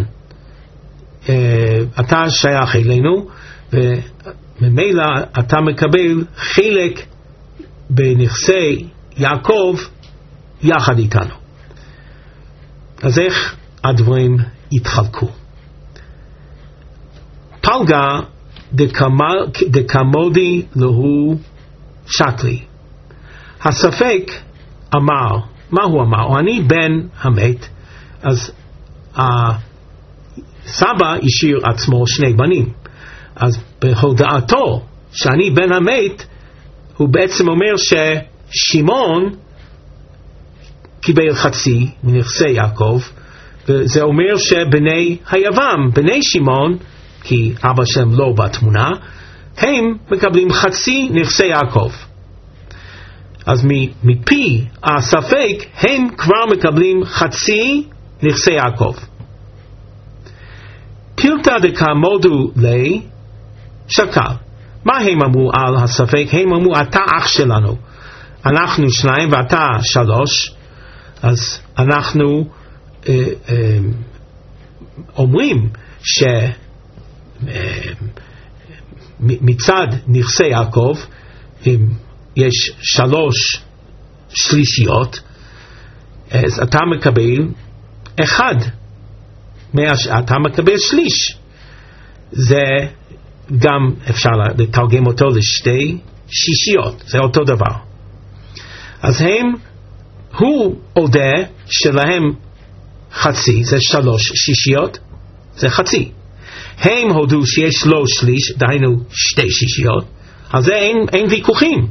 אתה שייך אלינו, וממילא אתה מקבל חלק בנכסי יעקב יחד איתנו. אז איך הדברים יתחלקו? פלגה דקמודי לו שקלי. הספק אמר, מה הוא אמר? אני בן המת, אז הסבא השאיר עצמו שני בנים, אז בהודעתו שאני בן המת הוא בעצם אומר ששמעון קיבל חצי מנכסי יעקב, וזה אומר שבני היוון, בני שמעון, כי אבא שלהם לא בתמונה, הם מקבלים חצי נכסי יעקב. אז מפי הספק הם כבר מקבלים חצי נכסי יעקב. פילתא דקמודו לי שקל. מה הם אמרו על הספק? הם אמרו, אתה אח שלנו, אנחנו שניים ואתה שלוש, אז אנחנו אה, אה, אומרים שמצד נכסי יעקב יש שלוש שלישיות, אז אתה מקבל אחד, אתה מקבל שליש. זה גם אפשר לתרגם אותו לשתי שישיות, זה אותו דבר. אז הם, הוא עודה שלהם חצי, זה שלוש שישיות, זה חצי. הם הודו שיש לו שליש, דהיינו שתי שישיות, אז זה אין, אין ויכוחים.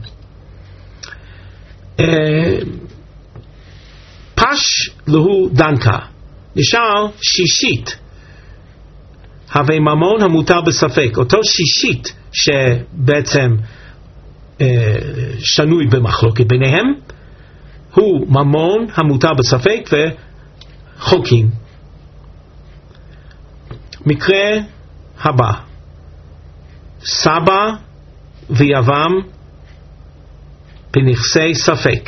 פש לו דנקה, נשאר שישית, הווי ממון המותר בספק. אותו שישית שבעצם אה, שנוי במחלוקת ביניהם, הוא ממון המותר בספק וחוקים. מקרה הבא, סבא ויוון בנכסי ספק,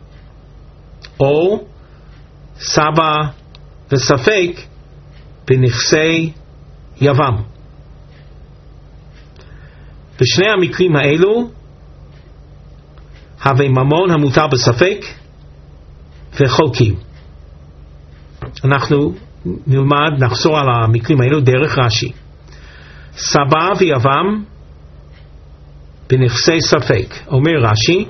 או סבא וספק בנכסי יוון. בשני המקרים האלו הווי ממון המותר בספק וחולקים. אנחנו נלמד, נחזור על המקרים האלו דרך רש"י. סבא ויוון בנכסי ספק, אומר רש"י,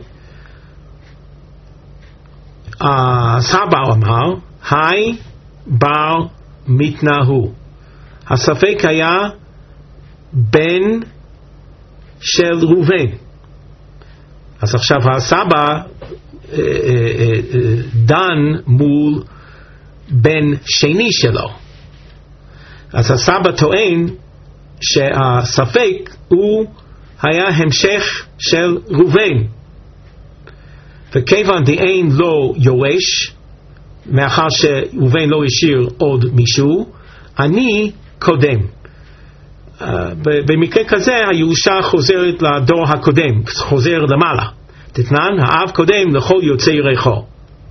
הסבא אמר, היי בר מתנה הוא. הספק היה בן של ראובן. אז עכשיו הסבא דן מול בן שני שלו. אז הסבא טוען שהספק הוא היה המשך של ראובן, וכיוון דאין לו יורש, מאחר שראובן לא השאיר עוד מישהו, אני קודם. במקרה כזה הירושה חוזרת לדור הקודם, חוזר למעלה. תתנן, האב קודם לכל יוצא ירחו.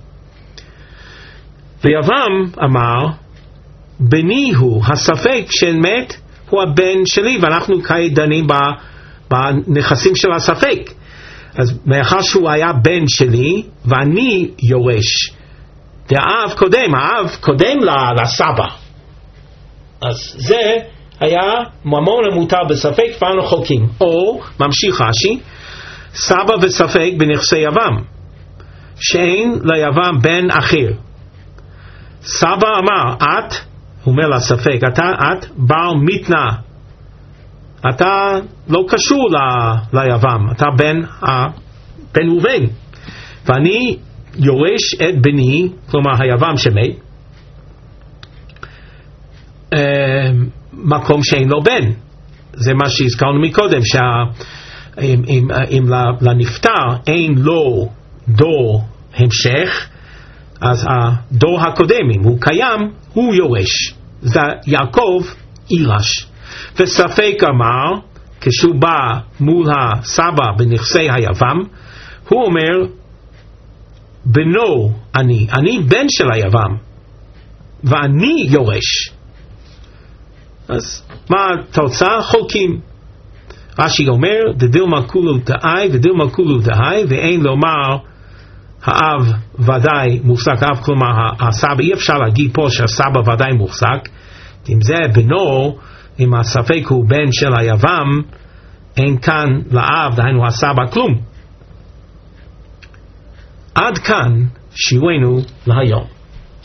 ויבם אמר, בני הוא, הספק של מת הוא הבן שלי, ואנחנו כעת דנים בנכסים של הספק. אז מאחר שהוא היה בן שלי ואני יורש, והאב קודם, האב קודם לסבא, אז זה היה ממון המותר בספק ואנו חולקים. או ממשיך רש"י, סבא וספק בנכסי יבם שאין ליבם בן אחר. סבא אמר, את, הוא אומר לספק, אתה, את בר מתנה, אתה לא קשור ל, ליבם, אתה בן, בן ובן, ואני יורש את בני, כלומר היבם שמת, מקום שאין לו בן. זה מה שהזכרנו מקודם, שאם אם, אם לנפטר אין לו דור המשך, אז הדור הקודם, אם הוא קיים, הוא יורש. זה יעקב יירש. וספק אמר, כשהוא בא מול הסבא בנכסי היבם, הוא אומר, בנו אני, אני בן של היבם, ואני יורש. אז מה התוצאה? חולקים. רש"י אומר, דדילמה כולו דאי ודילמה כולו דאי, ואין לומר האב ודאי מוחזק, האב כלומר הסבא, אי אפשר להגיד פה שהסבא ודאי מוחזק. אם זה בנו, אם הספק הוא בן של היבם, אין כאן לאב, דהיינו הסבא, כלום. עד כאן שיעורנו להיום.